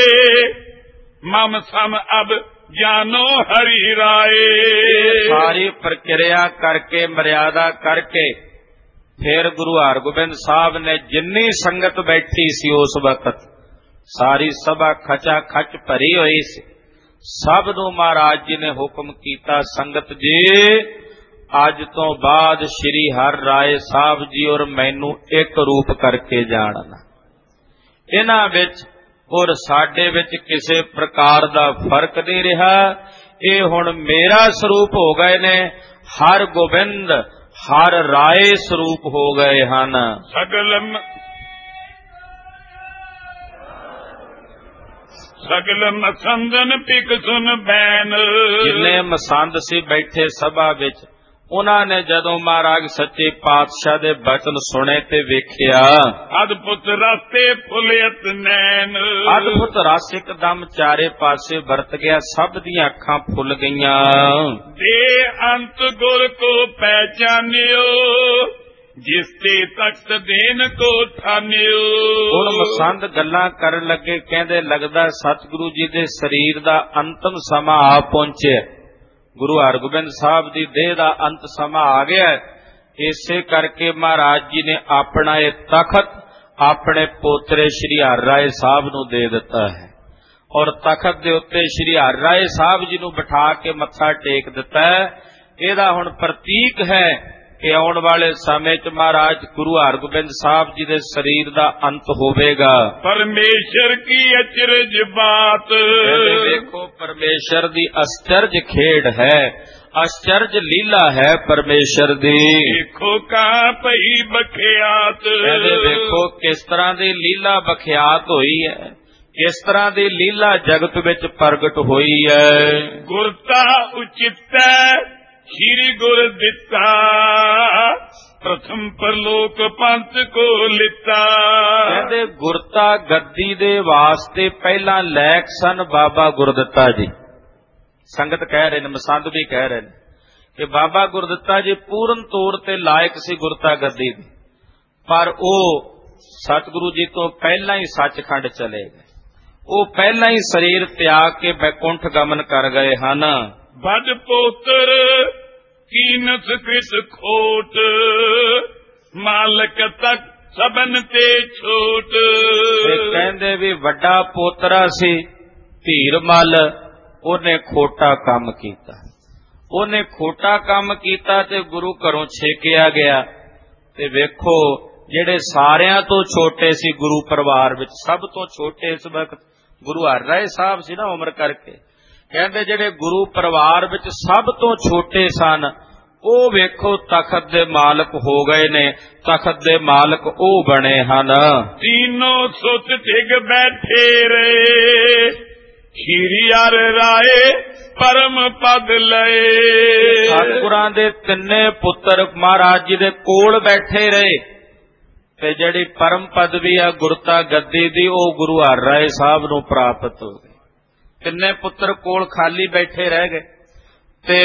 A: ਮਮ ਸਮ ਅਬ ਜਾਨੋ ਹਰੀ ਰਾਏ।
B: ਸਾਰੀ ਪ੍ਰਕਿਰਿਆ ਕਰਕੇ ਮਰਿਆਦਾ ਕਰਕੇ ਫਿਰ ਗੁਰੂ ਹਰਗੋਬਿੰਦ ਸਾਹਿਬ ਨੇ ਜਿੰਨੀ ਸੰਗਤ ਬੈਠੀ ਸੀ ਉਸ ਵਕਤ ਸਾਰੀ ਸਭਾ ਖਚਾ ਖਚ ਭਰੀ ਹੋਈ ਸੀ। ਸਭ ਨੂੰ ਮਹਾਰਾਜ ਜੀ ਨੇ ਹੁਕਮ ਕੀਤਾ, ਸੰਗਤ ਜੀ ਅੱਜ ਤੋਂ ਬਾਅਦ ਸ਼੍ਰੀ ਹਰਿ ਰਾਏ ਸਾਹਿਬ ਜੀ ਔਰ ਮੈਨੂੰ ਇੱਕ ਰੂਪ ਕਰਕੇ ਜਾਣਨਾ। ਇਹਨਾਂ ਵਿੱਚ ਔਰ ਸਾਡੇ ਵਿੱਚ ਕਿਸੇ ਪ੍ਰਕਾਰ ਦਾ ਫਰਕ ਨਹੀਂ ਰਿਹਾ। ਇਹ ਹੁਣ ਮੇਰਾ ਸਰੂਪ ਹੋ ਗਏ ਨੇ, ਹਰਿ ਗੋਬਿੰਦ ਹਰਿ ਰਾਏ ਸਰੂਪ ਹੋ ਗਏ ਹਨ।
A: ਸਗਲ ਮਸੰਦਨ ਪਿਕ ਸੁਨ ਬੈਨ,
B: ਜਿੰਨੇ ਮਸੰਦ ਸੀ ਬੈਠੇ ਸਭਾ ਵਿੱਚ, ਉਹਨਾਂ ਨੇ ਜਦੋਂ ਮਹਾਰਾਜ ਸੱਚੇ ਪਾਤਸ਼ਾਹ ਦੇ ਬਚਨ ਸੁਣੇ ਤੇ ਵੇਖਿਆ,
A: ਅਦਭੁਤ ਰਸਤੇ ਫੁੱਲਿਅਤ ਨੈਣ।
B: ਅਦਭੁਤ ਰਸ ਇੱਕਦਮ ਚਾਰੇ ਪਾਸੇ ਵਰਤ ਗਿਆ, ਸਭ ਦੀਆਂ ਅੱਖਾਂ ਫੁੱਲ ਗਈਆਂ।
A: ਦੇ ਅੰਤ ਗੁਰ ਕੋ ਪਹਿਚਾਨਿਓ, ਜਿਸ ਤੇ ਤਖਤ ਦੇਨ ਕੋ ਠਾਨਿਓ।
B: ਹੁਣ ਮਸੰਦ ਗੱਲਾਂ ਕਰਨ ਲੱਗੇ, ਕਹਿੰਦੇ ਲੱਗਦਾ ਸਤਿਗੁਰੂ ਜੀ ਦੇ ਸਰੀਰ ਦਾ ਅੰਤਮ ਸਮਾਂ ਆ ਪਹੁੰਚਿਆ, ਗੁਰੂ ਹਰਗੋਬਿੰਦ ਸਾਹਿਬ ਦੀ ਦੇਹ ਦਾ ਅੰਤ ਸਮਾਂ ਆ ਗਿਆ। ਇਸੇ ਕਰਕੇ ਮਹਾਰਾਜ ਜੀ ਨੇ ਆਪਣਾ ਇਹ ਤਖਤ ਆਪਣੇ ਪੋਤਰੇ ਸ਼੍ਰੀ ਹਰਿ ਰਾਏ ਸਾਹਿਬ ਨੂੰ ਦੇ ਦਿੱਤਾ ਹੈ ਔਰ ਤਖਤ ਦੇ ਉੱਤੇ ਸ਼੍ਰੀ ਹਰਿ ਰਾਏ ਸਾਹਿਬ ਜੀ ਨੂੰ ਬਿਠਾ ਕੇ ਮੱਥਾ ਟੇਕ ਦਿੱਤਾ ਹੈ। ਇਹਦਾ ਹੁਣ ਪ੍ਰਤੀਕ ਹੈ ਕਿ ਆਉਣ ਵਾਲੇ ਸਮੇਂ 'ਚ ਮਹਾਰਾਜ ਗੁਰੂ ਹਰਗੋਬਿੰਦ ਸਾਹਿਬ ਜੀ ਦੇ ਸਰੀਰ ਦਾ ਅੰਤ ਹੋਵੇਗਾ।
A: ਪਰਮੇਸ਼ਰ ਕੀ ਅਚਰਜ ਬਾਤ,
B: ਦੇਖੋ ਪਰਮੇਸ਼ਰ ਦੀ ਅਚਰਜ ਖੇਡ ਹੈ, ਅਚਰਜ ਲੀਲਾ ਹੈ ਪਰਮੇਸ਼ਰ ਦੀ।
A: ਦੇਖੋ ਕਾ ਭਈ ਬਖਿਆਤ,
B: ਦੇਖੋ ਕਿਸ ਤਰ੍ਹਾਂ ਦੀ ਲੀਲਾ ਬਖਿਆਤ ਹੋਈ ਹੈ, ਕਿਸ ਤਰ੍ਹਾਂ ਦੀ ਲੀਲਾ ਜਗਤ ਵਿੱਚ ਪ੍ਰਗਟ ਹੋਈ ਹੈ।
A: ਗੁਰਤਾ ਉਚਿਤੈ ਸ਼੍ਰੀ ਗੁਰ ਦਿੱਤਾ, ਪ੍ਰਥਮ ਪਰਲੋਕ ਪੰਥ ਕੋ ਲਿੱਤਾ।
B: ਕਹਿੰਦੇ ਗੁਰਤਾ ਗੱਦੀ ਦੇ ਵਾਸਤੇ ਪਹਿਲਾਂ ਲੈਕ ਸਨ ਬਾਬਾ ਗੁਰਦਿੱਤਾ ਜੀ। ਸੰਗਤ ਕਹਿ ਰਹੇ ਨੇ, ਮਸੰਦ ਵੀ ਕਹਿ ਰਹੇ ਨੇ ਕਿ ਬਾਬਾ ਗੁਰਦਿੱਤਾ ਜੀ ਪੂਰਨ ਤੌਰ ਤੇ ਲਾਇਕ ਸੀ ਗੁਰਤਾ ਗੱਦੀ ਦੀ, ਪਰ ਉਹ ਸਤਿਗੁਰੂ ਜੀ ਤੋਂ ਪਹਿਲਾਂ ਹੀ ਸੱਚਖੰਡ ਚਲੇ ਗਏ। ਉਹ ਪਹਿਲਾਂ ਹੀ ਸਰੀਰ ਤਿਆਗ ਕੇ ਬੈਕੁੰਠ ਗਮਨ ਕਰ ਗਏ ਹਨ।
A: ਬਦ ਪੋਤਰ ਕੀਨਸ ਕ੍ਰਿਤ ਖੋਟ, ਮਾਲਕ ਤੱਕ ਸਬਨ ਤੇ ਛੋਟ।
B: ਕਹਿੰਦੇ ਵੀ ਵੱਡਾ ਪੋਤਰਾ ਸੀ ਧੀਰ ਮੱਲ, ਉਹਨੇ ਖੋਟਾ ਕੰਮ ਕੀਤਾ। ਉਹਨੇ ਖੋਟਾ ਕੰਮ ਕੀਤਾ ਤੇ ਗੁਰੂ ਘਰੋਂ ਛੇਕਿਆ ਗਿਆ। ਤੇ ਵੇਖੋ ਜਿਹੜੇ ਸਾਰਿਆਂ ਤੋਂ ਛੋਟੇ ਸੀ ਗੁਰੂ ਪਰਿਵਾਰ ਵਿੱਚ, ਸਭ ਤੋਂ ਛੋਟੇ ਇਸ ਵਕਤ ਗੁਰੂ ਹਰਿਰਾਏ ਸਾਹਿਬ ਸੀ ਨਾ ਉਮਰ ਕਰਕੇ। ਕਹਿੰਦੇ ਜਿਹੜੇ ਗੁਰੂ ਪਰਿਵਾਰ ਵਿੱਚ ਸਭ ਤੋਂ ਛੋਟੇ ਸਨ, ਉਹ ਵੇਖੋ ਤਖਤ ਦੇ ਮਾਲਕ ਹੋ ਗਏ ਨੇ। ਤਖਤ ਦੇ ਮਾਲਕ ਉਹ ਬਣੇ ਹਨ।
A: ਤੀਨੋਂ ਸੁਤ ਡਿਗ ਬੈਠੇ ਰਹੇ, ਖੀਰੀ ਹਰ ਰਾਏ ਪਰਮ ਪਦ ਲਏ।
B: ਸਤਿਗੁਰਾਂ ਦੇ ਤਿੰਨੇ ਪੁੱਤਰ ਮਹਾਰਾਜ ਜੀ ਦੇ ਕੋਲ ਬੈਠੇ ਰਹੇ ਤੇ ਜਿਹੜੀ ਪਰਮ ਪਦਵੀ ਆ ਗੁਰਤਾ ਗੱਦੀ ਦੀ, ਉਹ ਗੁਰੂ ਹਰਿਰਾਏ ਸਾਹਿਬ ਨੂੰ ਪ੍ਰਾਪਤ ਹੋ ਗਈ। ਤਿੰਨੇ ਪੁੱਤਰ ਕੋਲ ਖਾਲੀ ਬੈਠੇ ਰਹਿ ਗਏ ਤੇ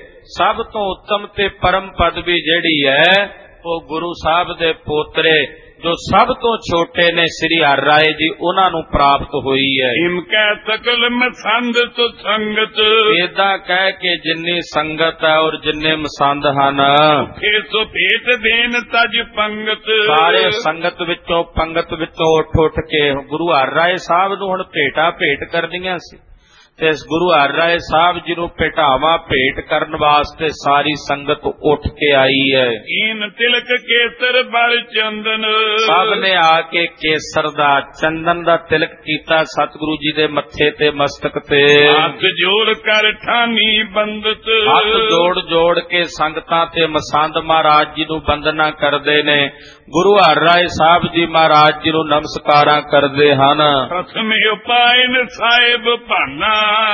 B: ਸਭ ਤੋਂ ਉੱਤਮ ਤੇ ਪਰਮ ਪਦਵੀ ਜਿਹੜੀ ਹੈ ਉਹ ਗੁਰੂ ਸਾਹਿਬ ਦੇ ਪੋਤਰੇ ਜੋ ਸਭ ਤੋਂ ਛੋਟੇ ਨੇ ਸ੍ਰੀ ਹਰਿਰਾਏ ਜੀ, ਉਹਨਾਂ ਨੂੰ ਪ੍ਰਾਪਤ ਹੋਈ ਹੈ।
A: ਇਮ ਕਹਿ ਸਕਲ ਮਸੰਦ ਤੋ ਸੰਗਤ,
B: ਏਦਾਂ ਕਹਿ ਕੇ ਜਿੰਨੀ ਸੰਗਤ ਹੈ ਔਰ ਜਿੰਨੇ ਮਸੰਦ ਹਨ,
A: ਫੇ ਸੋ ਭੇਟ ਦੇਨ ਤਜ ਪੰਗਤ।
B: ਸਾਰੇ ਸੰਗਤ ਵਿੱਚੋਂ ਪੰਗਤ ਵਿੱਚੋਂ ਉੱਠ ਉੱਠ ਕੇ ਗੁਰੂ ਹਰਿਰਾਏ ਸਾਹਿਬ ਨੂੰ ਹੁਣ ਭੇਟਾ ਭੇਟ ਕਰਨੀਆਂ ਸੀ ਤੇ ਇਸ ਗੁਰੂ ਹਰਿਰਾਏ ਸਾਹਿਬ ਜੀ ਨੂੰ ਭੇਟਾਵਾਂ ਭੇਟ ਕਰਨ ਵਾਸਤੇ ਸਾਰੀ ਸੰਗਤ ਉੱਠ ਕੇ ਆਈ ਹੈ।
A: ਕੀਨ ਤਿਲਕ ਕੇਸਰ ਬਰ ਚੰਦਨ,
B: ਸਭ ਨੇ ਆ ਕੇ ਕੇਸਰ ਦਾ ਚੰਦਨ ਦਾ ਤਿਲਕ ਕੀਤਾ ਸਤਿਗੁਰੂ ਜੀ ਦੇ ਮੱਥੇ ਤੇ ਮਸਤਕ ਤੇ।
A: ਹੱਥ ਜੋੜ ਕਰ ਠਾਨੀ ਬੰਦਤ,
B: ਹੱਥ ਜੋੜ ਜੋੜ ਕੇ ਸੰਗਤਾਂ ਤੇ ਮਸੰਦ ਮਹਾਰਾਜ ਜੀ ਨੂੰ ਬੰਦਨਾ ਕਰਦੇ ਨੇ। ਗੁਰੂ ਹਰਿਰਾਏ ਸਾਹਿਬ ਜੀ ਮਹਾਰਾਜ ਜੀ ਨੂੰ ਨਮਸਕਾਰਾਂ ਕਰਦੇ ਹਨ।
A: ਪ੍ਰਥਮ ਉਪਾਇਨ ਸਾਹਿਬ ਭਾਨਾ,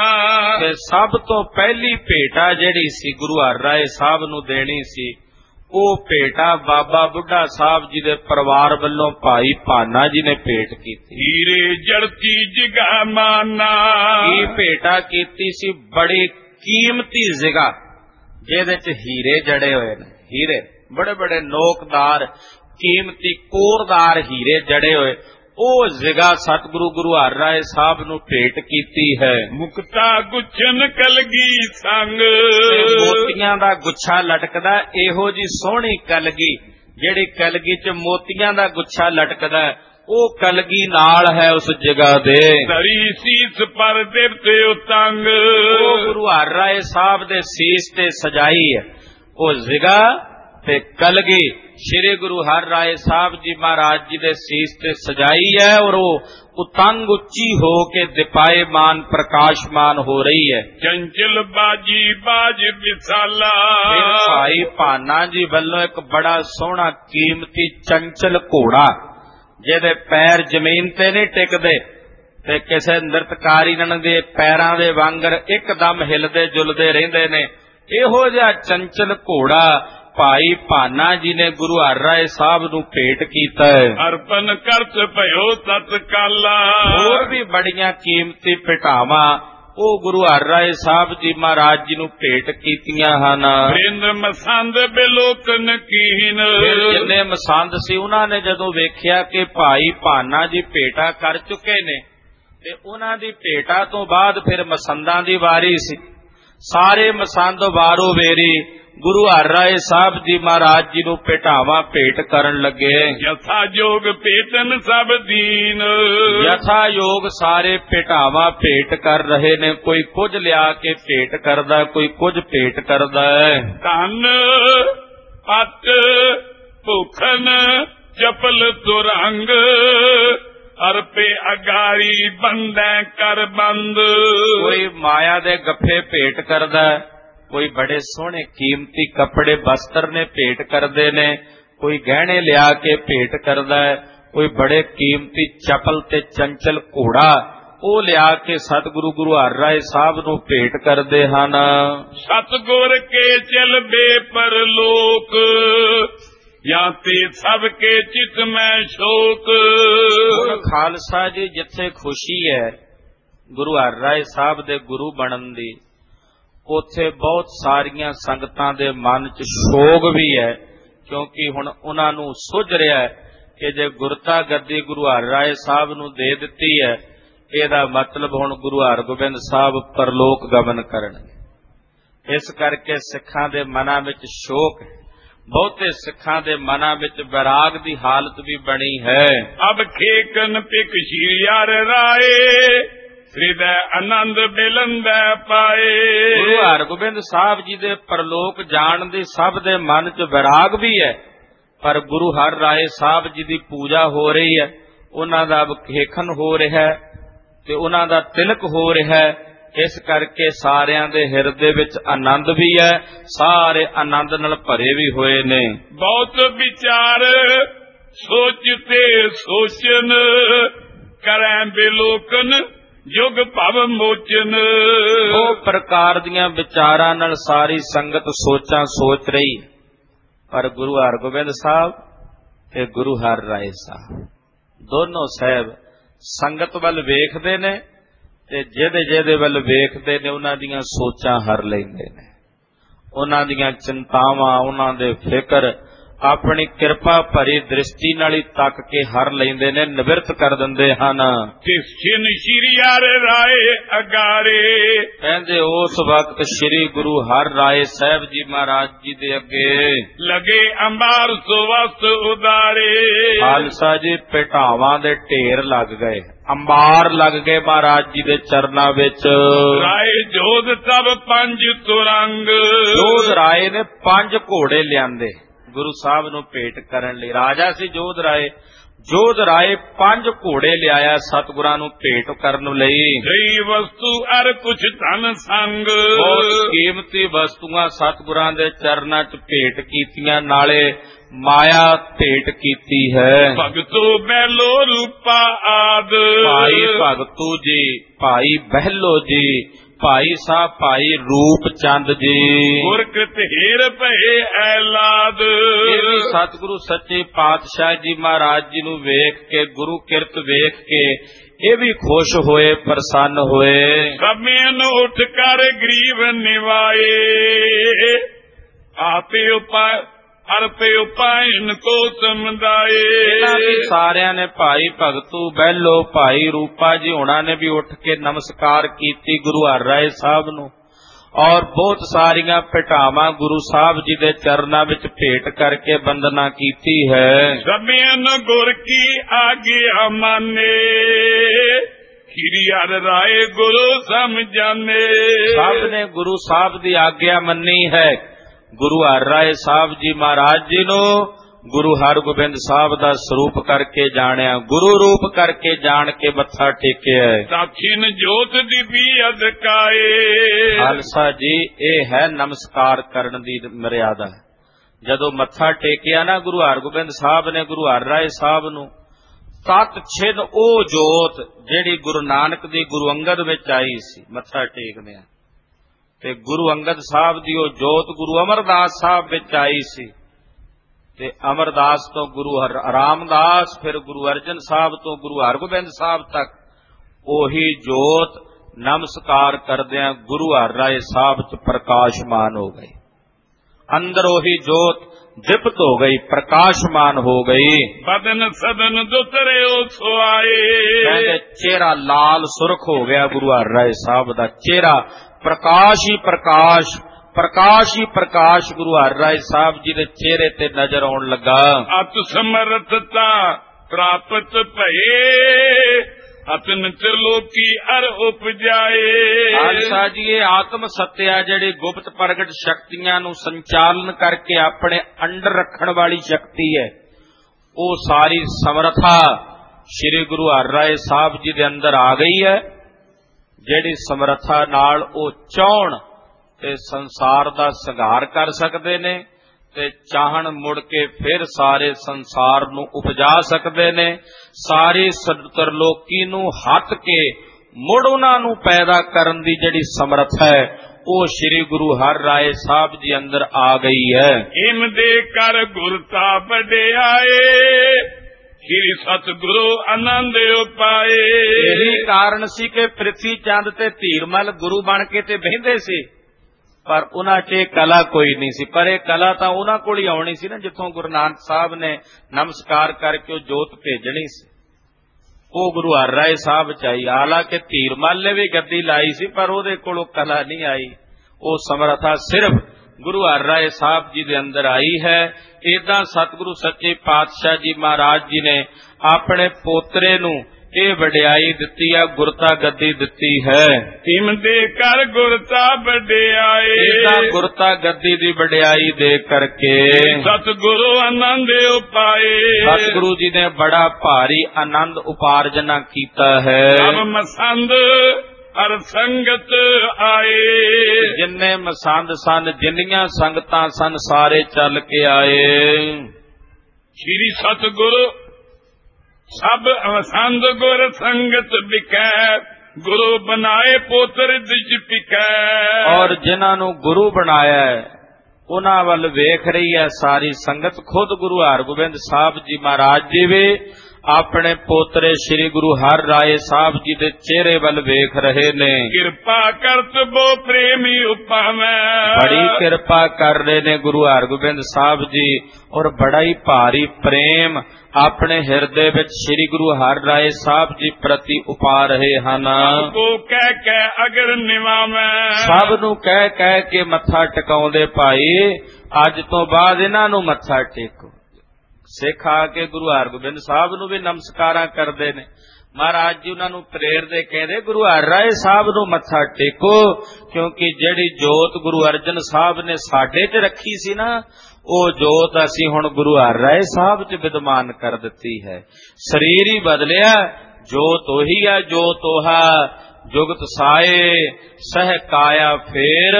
B: ਤੇ ਸਭ ਤੋਂ ਪਹਿਲੀ ਭੇਟਾ ਜਿਹੜੀ ਸੀ ਗੁਰੂ ਹਰਿਰਾਏ ਸਾਹਿਬ ਨੂੰ ਦੇਣੀ ਸੀ, ਉਹ ਭੇਟਾ ਬਾਬਾ ਬੁੱਢਾ ਸਾਹਿਬ ਜੀ ਦੇ ਪਰਿਵਾਰ ਵੱਲੋਂ ਭਾਈ ਭਾਨਾ ਜੀ ਨੇ ਭੇਟ ਕੀਤੀ।
A: ਹੀਰੇ ਜੜਤੀ ਜਿਗਾ ਮਾਨਾ,
B: ਇਹ ਭੇਟਾ ਕੀਤੀ ਸੀ ਬੜੀ ਕੀਮਤੀ ਜਿਗਾ ਜਿਹਦੇ ਚ ਹੀਰੇ ਜੜੇ ਹੋਏ ਨੇ। ਹੀਰੇ ਬੜੇ ਬੜੇ ਨੋਕਦਾਰ ਕੀਮਤੀ ਕੋਰਦਾਰ ਹੀਰੇ ਜੜੇ ਹੋਏ, ਉਹ ਜਿਗਾ ਸਤਿਗੁਰੂ ਗੁਰੂ ਹਰਿਰਾਏ ਸਾਹਿਬ ਨੂੰ ਭੇਟ ਕੀਤੀ ਹੈ।
A: ਮੁਕਤਾ ਗੁੱਛਨ ਕਲਗੀ ਸੰਗ,
B: ਮੋਤੀਆਂ ਦਾ ਗੁੱਛਾ ਲਟਕਦਾ, ਇਹੋ ਜੀ ਸੋਹਣੀ ਕਲਗੀ ਜਿਹੜੀ ਕਲਗੀ ਚ ਮੋਤੀਆਂ ਦਾ ਗੁੱਛਾ ਲਟਕਦਾ, ਉਹ ਕਲਗੀ ਨਾਲ ਹੈ ਉਸ ਜਗ੍ਹਾ ਦੇ।
A: ਧਰੀ ਸੀਸ ਪਰ ਦੇਵਤੇ ਉਤੰਗ,
B: ਉਹ ਗੁਰੂ ਹਰਿਰਾਏ ਸਾਹਿਬ ਦੇ ਸੀਸ ਤੇ ਸਜਾਈ ਹੈ ਉਹ ਜਗ੍ਹਾ ਤੇ ਕਲਗੀ ਸ਼੍ਰੀ ਗੁਰੂ ਹਰਿਰਾਏ ਸਾਹਿਬ ਜੀ ਮਹਾਰਾਜ ਜੀ ਦੇ ਸੀਸ ਤੇ ਸਜਾਈ ਹੈ ਔਰ ਉਹ ਉਤੰਗ ਉੱਚੀ ਹੋ ਕੇ ਦਿਪਾਇਮਾਨ ਪ੍ਰਕਾਸ਼ਮਾਨ ਹੋ ਰਹੀ ਹੈ।
A: ਚੰਚਲ ਬਾਜੀ ਬਾਜ ਵਿਸਾਲਾ,
B: ਭਾਈ ਭਾਨਾ ਜੀ ਵੱਲੋਂ ਇੱਕ ਬੜਾ ਸੋਹਣਾ ਕੀਮਤੀ ਚੰਚਲ ਘੋੜਾ ਜਿਹਦੇ ਪੈਰ ਜ਼ਮੀਨ ਤੇ ਨਹੀਂ ਟਿਕਦੇ ਤੇ ਕਿਸੇ ਨ੍ਰਿਤਕਾਰੀ ਦੇ ਪੈਰਾਂ ਦੇ ਵਾਂਗਰ ਇੱਕਦਮ ਹਿਲਦੇ ਜੁਲਦੇ ਰਹਿੰਦੇ ਨੇ, ਇਹੋ ਜਿਹਾ ਚੰਚਲ ਘੋੜਾ ਭਾਈ ਭਾਨਾ ਜੀ ਨੇ ਗੁਰੂ ਹਰਿਰਾਏ ਸਾਹਿਬ ਨੂੰ ਭੇਟ ਕੀਤਾ ਹੈ।
A: ਅਰਪਨ ਕਰਤ ਭਇਓ ਤਤਕਾਲਾ,
B: ਹੋਰ ਵੀ ਬੜੀਆਂ ਕੀਮਤੀ ਭੇਟਾਵਾਂ ਉਹ ਗੁਰੂ ਹਰਿਰਾਏ ਸਾਹਿਬ ਜੀ ਮਹਾਰਾਜ ਜੀ ਨੂੰ ਭੇਟ ਕੀਤੀਆਂ ਹਨ।
A: ਬ੍ਰਿੰਦ ਮਸੰਦ ਬਿਲੋਕਨ ਕੀਨ,
B: ਜਿੰਨੇ ਮਸੰਦ ਸੀ ਉਹਨਾਂ ਨੇ ਜਦੋਂ ਵੇਖਿਆ ਕਿ ਭਾਈ ਭਾਨਾ ਜੀ ਭੇਟਾ ਕਰ ਚੁੱਕੇ ਨੇ ਤੇ ਉਹਨਾਂ ਦੀ ਭੇਟਾ ਤੋਂ ਬਾਅਦ ਫਿਰ ਮਸੰਦਾਂ ਦੀ ਵਾਰੀ ਸੀ। ਸਾਰੇ ਮਸੰਦ ਵਾਰੋ ਵੇਰੀ ਗੁਰੂ ਹਰਿਰਾਏ ਸਾਹਿਬ ਜੀ ਮਹਾਰਾਜ ਜੀ ਨੂੰ ਭੇਟਾਵਾਂ ਭੇਟ ਕਰਨ ਲੱਗੇ।
A: ਯਥਾ ਜੋਗ ਭੇਟਨ ਸਭ ਦੀਨ,
B: ਯਥਾ ਯੋਗ ਸਾਰੇ ਭੇਟਾਵਾਂ ਭੇਟ ਕਰ ਰਹੇ ਨੇ। ਕੋਈ ਕੁਝ ਲਿਆ ਕੇ ਭੇਟ ਕਰਦਾ, ਕੋਈ ਕੁਝ ਭੇਟ ਕਰਦਾ ਹੈ।
A: ਧਨ ਪੱਟ ਭੁਖਨ ਚਪਲ ਤੁਰੰਗ, ਅਰਪੇ ਅਗਾਰੀ ਬੰਦੈ ਕਰ ਬੰਦ।
B: ਕੋਈ ਮਾਇਆ ਦੇ ਗੱਫੇ ਭੇਟ ਕਰਦਾ, ਕੋਈ ਬੜੇ ਸੋਹਣੇ ਕੀਮਤੀ ਕੱਪੜੇ ਬਸਤਰ ਨੇ ਭੇਟ ਕਰਦੇ ਨੇ, ਕੋਈ ਗਹਿਣੇ ਲਿਆ ਕੇ ਭੇਟ ਕਰਦਾ ਹੈ, ਕੋਈ ਬੜੇ ਕੀਮਤੀ ਚਪਲ ਤੇ ਚੰਚਲ ਘੋੜਾ ਉਹ ਲਿਆ ਕੇ ਸਤਿਗੁਰੂ ਗੁਰੂ ਹਰਿਰਾਏ ਸਾਹਿਬ ਨੂੰ ਭੇਟ ਕਰਦੇ ਹਨ।
A: ਸਤਿਗੁਰ ਕੇ ਚਲ ਬੇਪਰਲੋਕ, ਜਾਂ ਤੇ ਸਭ ਕੇ ਚਿਤ ਮੈਂ ਸ਼ੋਕ।
B: ਖਾਲਸਾ ਜੀ ਜਿੱਥੇ ਖੁਸ਼ੀ ਹੈ ਗੁਰੂ ਹਰਿਰਾਏ ਸਾਹਿਬ ਦੇ ਗੁਰੂ ਬਣਨ ਦੀ, ਉੱਥੇ ਬਹੁਤ ਸਾਰੀਆਂ ਸੰਗਤਾਂ ਦੇ ਮਨ 'ਚ ਸ਼ੋਕ ਵੀ ਹੈ, ਕਿਉਂਕਿ ਹੁਣ ਉਹਨਾਂ ਨੂੰ ਸੁੱਝ ਰਿਹਾ ਹੈ ਕਿ ਜੇ ਗੁਰਤਾ ਗੱਦੀ ਗੁਰੂ ਹਰਿ ਰਾਏ ਸਾਹਿਬ ਨੂੰ ਦੇ ਦਿੱਤੀ ਹੈ, ਇਹਦਾ ਮਤਲਬ ਹੁਣ ਗੁਰੂ ਹਰਗੋਬਿੰਦ ਸਾਹਿਬ ਪਰਲੋਕ ਗਮਨ ਕਰਨਗੇ। ਇਸ ਕਰਕੇ ਸਿੱਖਾਂ ਦੇ ਮਨਾਂ ਵਿੱਚ ਸ਼ੋਕ ਹੈ, ਬਹੁਤੇ ਸਿੱਖਾਂ ਦੇ ਮਨਾਂ ਵਿੱਚ ਵਿਰਾਗ ਦੀ ਹਾਲਤ ਵੀ ਬਣੀ ਹੈ।
A: ਅਬ ਖੇਕਨ ਪਿਕ ਸ਼ੀਰ ਰਾਏ ਹਿਰਦੈ ਆਨੰਦ ਬਿਲੰਦੈ ਪਾਏ।
B: ਗੁਰੂ ਹਰਗੋਬਿੰਦ ਸਾਹਿਬ ਜੀ ਦੇ ਪਰਲੋਕ ਜਾਣ ਦੀ ਸਭ ਦੇ ਮਨ 'ਚ ਵਿਰਾਗ ਵੀ ਹੈ, ਪਰ ਗੁਰੂ ਹਰਿ ਰਾਏ ਸਾਹਿਬ ਜੀ ਦੀ ਪੂਜਾ ਹੋ ਰਹੀ ਹੈ, ਉਹਨਾਂ ਦਾ ਅਬਖੇਖਨ ਹੋ ਰਿਹਾ ਹੈ ਤੇ ਉਹਨਾਂ ਦਾ ਤਿਲਕ ਹੋ ਰਿਹਾ ਹੈ। ਇਸ ਕਰਕੇ ਸਾਰਿਆਂ ਦੇ ਹਿਰਦੇ ਵਿੱਚ ਆਨੰਦ ਵੀ ਹੈ, ਸਾਰੇ ਆਨੰਦ ਨਾਲ ਭਰੇ ਵੀ ਹੋਏ ਨੇ।
A: ਬਹੁਤ ਵਿਚਾਰ ਸੋਚਤੇ ਸੋਚਨ ਕਰੈ ਬਿਲੋਕਨ ਯੁਗ ਭਵ ਮੋਚਨ।
B: ਉਹ ਪ੍ਰਕਾਰ ਦੀਆਂ ਵਿਚਾਰਾਂ ਨਾਲ ਸਾਰੀ ਸੰਗਤ ਸੋਚਾਂ ਸੋਚ ਰਹੀ, ਪਰ ਗੁਰੂ ਹਰਗੋਬਿੰਦ ਸਾਹਿਬ ਤੇ ਗੁਰੂ ਹਰਿ ਰਾਏ ਸਾਹਿਬ ਦੋਨੋਂ ਸਾਹਿਬ ਸੰਗਤ ਵੱਲ ਵੇਖਦੇ ਨੇ ਤੇ ਜਿਹਦੇ ਵੱਲ ਵੇਖਦੇ ਨੇ ਉਹਨਾਂ ਦੀਆਂ ਸੋਚਾਂ ਹਰ ਲੈਂਦੇ ਨੇ, ਉਹਨਾਂ ਦੀਆਂ ਚਿੰਤਾਵਾਂ, ਉਹਨਾਂ ਦੇ ਫਿਕਰ ਆਪਣੀ ਕਿਰਪਾ ਭਰੀ ਦ੍ਰਿਸ਼ਟੀ ਨਾਲ ਹੀ ਤੱਕ ਕੇ ਹਰ ਲੈਂਦੇ ਨੇ, ਨਿਵਰਤ ਕਰ ਦਿੰਦੇ ਹਨ।
A: ਕਿਸਨ ਸ਼੍ਰੀ ਹਰਿ ਰਾਏ ਅਗਾਰੇ।
B: ਕਹਿੰਦੇ ਉਸ ਵਕਤ ਸ੍ਰੀ ਗੁਰੂ ਹਰਿ ਰਾਏ ਸਾਹਿਬ ਜੀ ਮਹਾਰਾਜ ਜੀ ਦੇ ਅੱਗੇ
A: ਲਗੇ ਅੰਬਾਰ ਸੁਵਸਤ ਉਦਾਰੇ।
B: ਖਾਲਸਾ ਜੀ ਪਿਟਾਵਾਂ ਦੇ ਢੇਰ ਲੱਗ ਗਏ, ਅੰਬਾਰ ਲੱਗ ਗਏ ਮਹਾਰਾਜ ਜੀ ਦੇ ਚਰਨਾਂ ਵਿੱਚ।
A: ਰਾਏ ਜੋਧ ਤਬ ਪੰਜ ਤੁਰੰਗ।
B: ਜੋਧ ਰਾਏ ਨੇ 5 ਘੋੜੇ ਲਿਆਂਦੇ ਗੁਰੂ ਸਾਹਿਬ ਨੂੰ ਭੇਟ ਕਰਨ ਲਈ। ਰਾਜਾ ਸੀ ਜੋਧ ਰਾਏ। ਜੋਧ ਰਾਏ 5 ਘੋੜੇ ਲਿਆਇਆ ਸਤਿਗੁਰਾਂ ਨੂੰ ਭੇਟ ਕਰਨ ਲਈ।
A: ਕਈ ਵਸਤੂ ਅਰ ਕੁਛ ਧਨ ਸੰਗ।
B: ਬਹੁਤ ਕੀਮਤੀ ਵਸਤੂਆਂ ਸਤਿਗੁਰਾਂ ਦੇ ਚਰਨਾਂ 'ਚ ਭੇਟ ਕੀਤੀਆਂ, ਨਾਲੇ ਮਾਇਆ ਭੇਟ ਕੀਤੀ ਹੈ।
A: ਭਗਤੋ ਬਹਿਲੋ ਰੂਪਾ ਆਦ।
B: ਭਾਈ ਭਗਤੂ ਜੀ, ਭਾਈ ਬਹਿਲੋ ਜੀ, ਭਾਈ ਸਾਹਿਬ ਭਾਈ ਰੂਪ ਚੰਦ ਜੀ,
A: ਗੁਰਕ੍ਰਿਤ ਹੀਰ ਭਏ ਐਲਾਦ।
B: ਇਹ ਵੀ ਸਤਿਗੁਰੂ ਸੱਚੇ ਪਾਤਸ਼ਾਹ ਜੀ ਮਹਾਰਾਜ ਜੀ ਨੂੰ ਵੇਖ ਕੇ, ਗੁਰੂ ਕਿਰਤ ਵੇਖ ਕੇ ਇਹ ਵੀ ਖੁਸ਼ ਹੋਏ, ਪ੍ਰਸੰਨ ਹੋਏ।
A: ਸਮੇਂ ਨੂੰ ਉੱਠ ਕਰ ਗਰੀਬ ਨਿਵਾਏ। ਆਪੇ ਉਪਾਇ ਅਰਪੇ ਉਪਾਇਨ ਕੋ ਸਮਝਾਏ।
B: ਇਹਨਾਂ ਵੀ ਸਾਰਿਆਂ ਨੇ, ਭਾਈ ਭਗਤੂ ਬਹਿਲੋ ਭਾਈ ਰੂਪਾ ਜੀ ਹੋਣਾ ਨੇ ਵੀ ਉੱਠ ਕੇ ਨਮਸਕਾਰ ਕੀਤੀ ਗੁਰੂ ਹਰਿ ਰਾਏ ਸਾਹਿਬ ਨੂੰ, ਔਰ ਬਹੁਤ ਸਾਰੀਆਂ ਭੇਟਾਵਾਂ ਗੁਰੂ ਸਾਹਿਬ ਜੀ ਦੇ ਚਰਨਾਂ ਵਿੱਚ ਭੇਟ ਕਰਕੇ ਬੰਦਨਾ ਕੀਤੀ ਹੈ।
A: ਸਮੇਂ ਗੁਰ ਕੀ ਆਗਿਆ ਮਾਨੇ। ਸ੍ਰੀ ਹਰਿ ਰਾਏ ਗੁਰੂ ਸਮਝਾਨੇ।
B: ਸਭ ਨੇ ਗੁਰੂ ਸਾਹਿਬ ਦੀ ਆਗਿਆ ਮੰਨੀ ਹੈ। ਗੁਰੂ ਹਰਿ ਰਾਏ ਸਾਹਿਬ ਜੀ ਮਹਾਰਾਜ ਜੀ ਨੂੰ ਗੁਰੂ ਹਰਗੋਬਿੰਦ ਸਾਹਿਬ ਦਾ ਸਰੂਪ ਕਰਕੇ ਜਾਣਿਆ, ਗੁਰੂ ਰੂਪ ਕਰਕੇ ਜਾਣ ਕੇ ਮੱਥਾ ਟੇਕਿਆ।
A: ਦਖਿਨ ਜੋਤ ਦੀ ਵੀ ਅਦਕਾਏ।
B: ਖਾਲਸਾ ਜੀ, ਇਹ ਹੈ ਨਮਸਕਾਰ ਕਰਨ ਦੀ ਮਰਿਆਦਾ। ਜਦੋਂ ਮੱਥਾ ਟੇਕਿਆ ਨਾ ਗੁਰੂ ਹਰਗੋਬਿੰਦ ਸਾਹਿਬ ਨੇ ਗੁਰੂ ਹਰਿ ਰਾਏ ਸਾਹਿਬ ਨੂੰ, ਤਤ ਛਿਨ ਉਹ ਜੋਤ ਜਿਹੜੀ ਗੁਰੂ ਨਾਨਕ ਦੀ ਗੁਰੂ ਅੰਗਦ ਵਿੱਚ ਆਈ ਸੀ, ਮੱਥਾ ਟੇਕਦਿਆਂ ਤੇ ਗੁਰੂ ਅੰਗਦ ਸਾਹਿਬ ਦੀ ਉਹ ਜੋਤ ਗੁਰੂ ਅਮਰਦਾਸ ਸਾਹਿਬ ਵਿੱਚ ਆਈ ਸੀ, ਤੇ ਅਮਰਦਾਸ ਤੋਂ ਗੁਰੂ ਰਾਮਦਾਸ, ਫਿਰ ਗੁਰੂ ਅਰਜਨ ਸਾਹਿਬ ਤੋਂ ਗੁਰੂ ਹਰਗੋਬਿੰਦ ਸਾਹਿਬ ਤੱਕ ਉਹੀ ਜੋਤ ਨਮਸਕਾਰ ਕਰਦਿਆਂ ਗੁਰੂ ਹਰਿ ਰਾਏ ਸਾਹਿਬ ਚ ਪ੍ਰਕਾਸ਼ਮਾਨ ਹੋ ਗਈ। ਅੰਦਰ ਉਹੀ ਜੋਤ ਦੀਪਤ ਹੋ ਗਈ, ਪ੍ਰਕਾਸ਼ਮਾਨ ਹੋ ਗਈ।
A: ਬਦਨ ਸਦਨ ਦੁਤਰਿਓ ਸੁਆਏ।
B: ਕਹਿੰਦੇ ਚਿਹਰਾ ਲਾਲ ਸੁਰਖ ਹੋ ਗਿਆ ਗੁਰੂ ਹਰਿ ਰਾਏ ਸਾਹਿਬ ਦਾ ਚਿਹਰਾ, ਪ੍ਰਕਾਸ਼ ਹੀ ਪ੍ਰਕਾਸ਼, ਪ੍ਰਕਾਸ਼ ਹੀ ਪ੍ਰਕਾਸ਼ ਗੁਰੂ ਹਰਿ ਰਾਏ ਸਾਹਿਬ ਜੀ ਦੇ ਚਿਹਰੇ ਤੇ ਨਜ਼ਰ ਆਉਣ ਲੱਗਾ।
A: ਅਤ ਸਮਰਥਤਾ ਪ੍ਰਾਪਤ ਭਏ ਅਤਨ ਤ੍ਰਿਲੋਕੀ ਅਰ ਉਪਜਾਏ।
B: ਖਾਲਸਾ ਜੀ, ਇਹ ਆਤਮ ਸੱਤਿਆ ਜਿਹੜੀ ਗੁਪਤ ਪ੍ਰਗਟ ਸ਼ਕਤੀਆਂ ਨੂੰ ਸੰਚਾਲਨ ਕਰਕੇ ਆਪਣੇ ਅੰਡਰ ਰੱਖਣ ਵਾਲੀ ਸ਼ਕਤੀ ਹੈ, ਉਹ ਸਾਰੀ ਸਮਰੱਥਾ ਸ੍ਰੀ ਗੁਰੂ ਹਰਿ ਰਾਏ ਸਾਹਿਬ ਜੀ ਦੇ ਅੰਦਰ ਆ ਗਈ ਹੈ, ਜਿਹੜੀ ਸਮਰੱਥਾ ਨਾਲ ਉਹ ਚਾਹਣ ਤੇ ਸੰਸਾਰ ਦਾ ਸੰਘਾਰ ਕਰ ਸਕਦੇ ਨੇ ਤੇ ਚਾਹਣ ਮੁੜ ਕੇ ਫਿਰ ਸਾਰੇ ਸੰਸਾਰ ਨੂੰ ਉਪਜਾ ਸਕਦੇ ਨੇ। ਸਾਰੀ ਤਰਲੋਕੀ ਨੂੰ ਹੱਥ ਕੇ ਮੁੜ ਉਹਨਾਂ ਨੂੰ ਪੈਦਾ ਕਰਨ ਦੀ ਜਿਹੜੀ ਸਮਰੱਥਾ ਹੈ, ਉਹ ਸ੍ਰੀ ਗੁਰੂ ਹਰਿ ਰਾਏ ਸਾਹਿਬ ਜੀ ਅੰਦਰ ਆ ਗਈ ਹੈ।
A: ਇਮ ਦੇ ਕਰ ਗੁਰਤਾ ਵਡਿਆਏ ਸ੍ਰੀ ਸਤਿਗੁਰੂ ਆਨੰਦ ਉਪਾਏ।
B: ਇਹੀ ਕਾਰਨ ਸੀ ਕਿ ਪ੍ਰਿਥੀ ਚੰਦ ਤੇ ਧੀਰਮਲ ਗੁਰੂ ਬਣ ਕੇ ਤੇ ਬਹਿੰਦੇ ਸੀ, ਪਰ ਉਹਨਾਂ 'ਚ ਇਹ ਕਲਾ ਕੋਈ ਨਹੀਂ ਸੀ। ਪਰ ਇਹ ਕਲਾ ਤਾਂ ਉਹਨਾਂ ਕੋਲ ਹੀ ਆਉਣੀ ਸੀ ਨਾ, ਜਿੱਥੋਂ ਗੁਰੂ ਨਾਨਕ ਸਾਹਿਬ ਨੇ ਨਮਸਕਾਰ ਕਰਕੇ ਉਹ ਜੋਤ ਭੇਜਣੀ ਸੀ। ਉਹ ਗੁਰੂ ਹਰਿਰਾਏ ਸਾਹਿਬ 'ਚ ਆਈ। ਹਾਲਾਂਕਿ ਧੀਰਮਲ ਨੇ ਵੀ ਗੱਦੀ ਲਾਈ ਸੀ, ਪਰ ਉਹਦੇ ਕੋਲੋਂ ਕਲਾ ਨਹੀਂ ਆਈ। ਉਹ ਸਮਰੱਥਾ ਸਿਰਫ ਗੁਰੂ ਹਰਿਰਾਏ ਸਾਹਿਬ ਜੀ ਦੇ ਅੰਦਰ ਆਈ ਹੈ। ਏਦਾਂ ਸਤਿਗੁਰੂ ਸੱਚੇ ਪਾਤਸ਼ਾਹ ਜੀ ਮਹਾਰਾਜ ਜੀ ਨੇ ਆਪਣੇ ਪੋਤਰੇ ਨੂੰ ਇਹ ਵਡਿਆਈ ਦਿੱਤੀ ਹੈ, ਗੁਰਤਾ ਗੱਦੀ ਦਿੱਤੀ ਹੈ।
A: ਤਿਮ ਦੇ ਕਰ ਗੁਰਤਾ ਵਡਿਆਈ,
B: ਏਦਾਂ ਗੁਰਤਾ ਗੱਦੀ ਦੀ ਵਡਿਆਈ ਦੇ ਕਰਕੇ
A: ਸਤਿਗੁਰੂ ਆਨੰਦ ਉਪਾਏ।
B: ਸਤਿਗੁਰੂ ਜੀ ਨੇ ਬੜਾ ਭਾਰੀ ਆਨੰਦ ਉਪਾਰਜਨਾ ਕੀਤਾ ਹੈ।
A: ਸਭ ਮਸੰਦ ਹਰ ਸੰਗਤ ਆਏ,
B: ਜਿੰਨੇ ਮਸੰਦ ਸਨ, ਜਿੰਨੀਆਂ ਸੰਗਤਾਂ ਸਨ, ਸਾਰੇ ਚੱਲ ਕੇ ਆਏ।
A: ਸ਼੍ਰੀ ਸਤਿਗੁਰੂ ਸਭ ਮਸੰਦ ਗੁਰ ਸੰਗਤ ਵਿਕੈ, ਗੁਰੂ ਬਣਾਏ ਪੋਤਰ ਦਿਜ ਪਿਕੈ।
B: ਔਰ ਜਿਨ੍ਹਾਂ ਨੂੰ ਗੁਰੂ ਬਣਾਇਆ ਉਹਨਾਂ ਵੱਲ ਵੇਖ ਰਹੀ ਹੈ ਸਾਰੀ ਸੰਗਤ। ਖੁਦ ਗੁਰੂ ਹਰਗੋਬਿੰਦ ਸਾਹਿਬ ਜੀ ਮਹਾਰਾਜ ਜੀ ਵੀ ਆਪਣੇ ਪੋਤਰੇ ਸ੍ਰੀ ਗੁਰੂ ਹਰਿਰਾਏ ਸਾਹਿਬ ਜੀ ਦੇ ਚਿਹਰੇ ਵੱਲ ਵੇਖ ਰਹੇ ਨੇ।
A: ਕਿਰਪਾ ਕਰਤ ਬੋ ਪ੍ਰੇਮੀ ਉਪਾਵੈ,
B: ਬੜੀ ਕਿਰਪਾ ਕਰ ਰਹੇ ਨੇ ਗੁਰੂ ਹਰਗੋਬਿੰਦ ਸਾਹਿਬ ਜੀ, ਔਰ ਬੜਾ ਹੀ ਭਾਰੀ ਪ੍ਰੇਮ ਆਪਣੇ ਹਿਰਦੇ ਵਿੱਚ ਸ੍ਰੀ ਗੁਰੂ ਹਰਿਰਾਏ ਸਾਹਿਬ ਜੀ ਪ੍ਰਤੀ ਉਪਾ ਰਹੇ ਹਨ।
A: ਕੋ ਕਹਿ ਕਹਿ ਅਗਰ ਨਿਵਾਵੈ,
B: ਸਭ ਨੂੰ ਕਹਿ ਕਹਿ ਕੇ ਮੱਥਾ ਟਿਕਾਉਂਦੇ, ਭਾਈ ਅੱਜ ਤੋਂ ਬਾਅਦ ਇਹਨਾਂ ਨੂੰ ਮੱਥਾ ਟੇਕੋ। ਸਿੱਖ ਆ ਕੇ ਗੁਰੂ ਹਰਗੋਬਿੰਦ ਸਾਹਿਬ ਨੂੰ ਵੀ ਨਮਸਕਾਰਾਂ ਕਰਦੇ ਨੇ। ਮਹਾਰਾਜ ਜੀ ਉਹਨਾਂ ਨੂੰ ਪ੍ਰੇਰਦੇ, ਕਹਿੰਦੇ ਗੁਰੂ ਹਰਿਰਾਏ ਸਾਹਿਬ ਨੂੰ ਮੱਥਾ ਟੇਕੋ, ਕਿਉਂਕਿ ਜਿਹੜੀ ਜੋਤ ਗੁਰੂ ਅਰਜਨ ਸਾਹਿਬ ਨੇ ਸਾਡੇ 'ਚ ਰੱਖੀ ਸੀ ਨਾ, ਉਹ ਜੋਤ ਅਸੀਂ ਹੁਣ ਗੁਰੂ ਹਰਿਰਾਏ ਸਾਹਿਬ 'ਚ ਵਿਦਮਾਨ ਕਰ ਦਿੱਤੀ ਹੈ। ਸਰੀਰ ਹੀ ਬਦਲਿਆ, ਜੋਤ ਉਹੀ ਹੈ। ਜੋਤ ਉਹਾ ਜੁਗਤ ਸਾਏ ਸਹਿ ਕਾਇਆ ਫੇਰ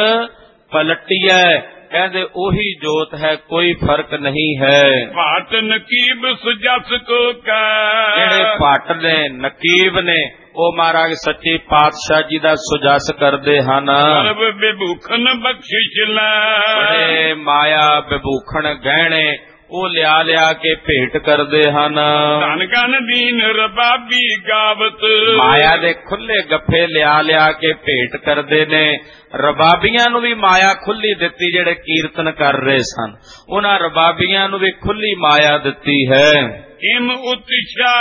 B: ਪਲਟੀਐ, ਕਹਿੰਦੇ ਉਹੀ ਜੋਤ ਹੈ, ਕੋਈ ਫਰਕ ਨਹੀਂ ਹੈ।
A: ਭਾਟ ਨਕੀਬ ਸੁਜਸ ਕੋ ਕੈ,
B: ਜਿਹੜੇ ਭੱਟ ਨੇ ਨਕੀਬ ਨੇ ਉਹ ਮਹਾਰਾਜ ਸੱਚੇ ਪਾਤਸ਼ਾਹ ਜੀ ਦਾ ਸੁਜਸ ਕਰਦੇ ਹਨ।
A: ਸਰਬ ਵਿਭੂਖਣ ਬਖਸ਼ਿਸ਼ ਲੈ,
B: ਬੜੇ ਮਾਇਆ ਵਿਭੂਖਣ ਗਹਿਣੇ ਉਹ ਲਿਆ ਲਿਆ ਕੇ ਭੇਟ ਕਰਦੇ ਹਨ।
A: ਧਨ ਗਨ ਦੀਨ ਰਬਾਬੀ ਗਾਵਤ,
B: ਮਾਇਆ ਦੇ ਖੁੱਲੇ ਗੱਫੇ ਲਿਆ ਲਿਆ ਕੇ ਭੇਟ ਕਰਦੇ ਨੇ। ਰਬਾਬੀਆਂ ਨੂੰ ਵੀ ਮਾਇਆ ਖੁੱਲੀ ਦਿੱਤੀ, ਜਿਹੜੇ ਕੀਰਤਨ ਕਰ ਰਹੇ ਸਨ ਉਹਨਾਂ ਰਬਾਬੀਆਂ ਨੂੰ ਵੀ ਖੁੱਲੀ ਮਾਇਆ ਦਿੱਤੀ ਹੈ।
A: ਇਮ ਉਤਸ਼ਾ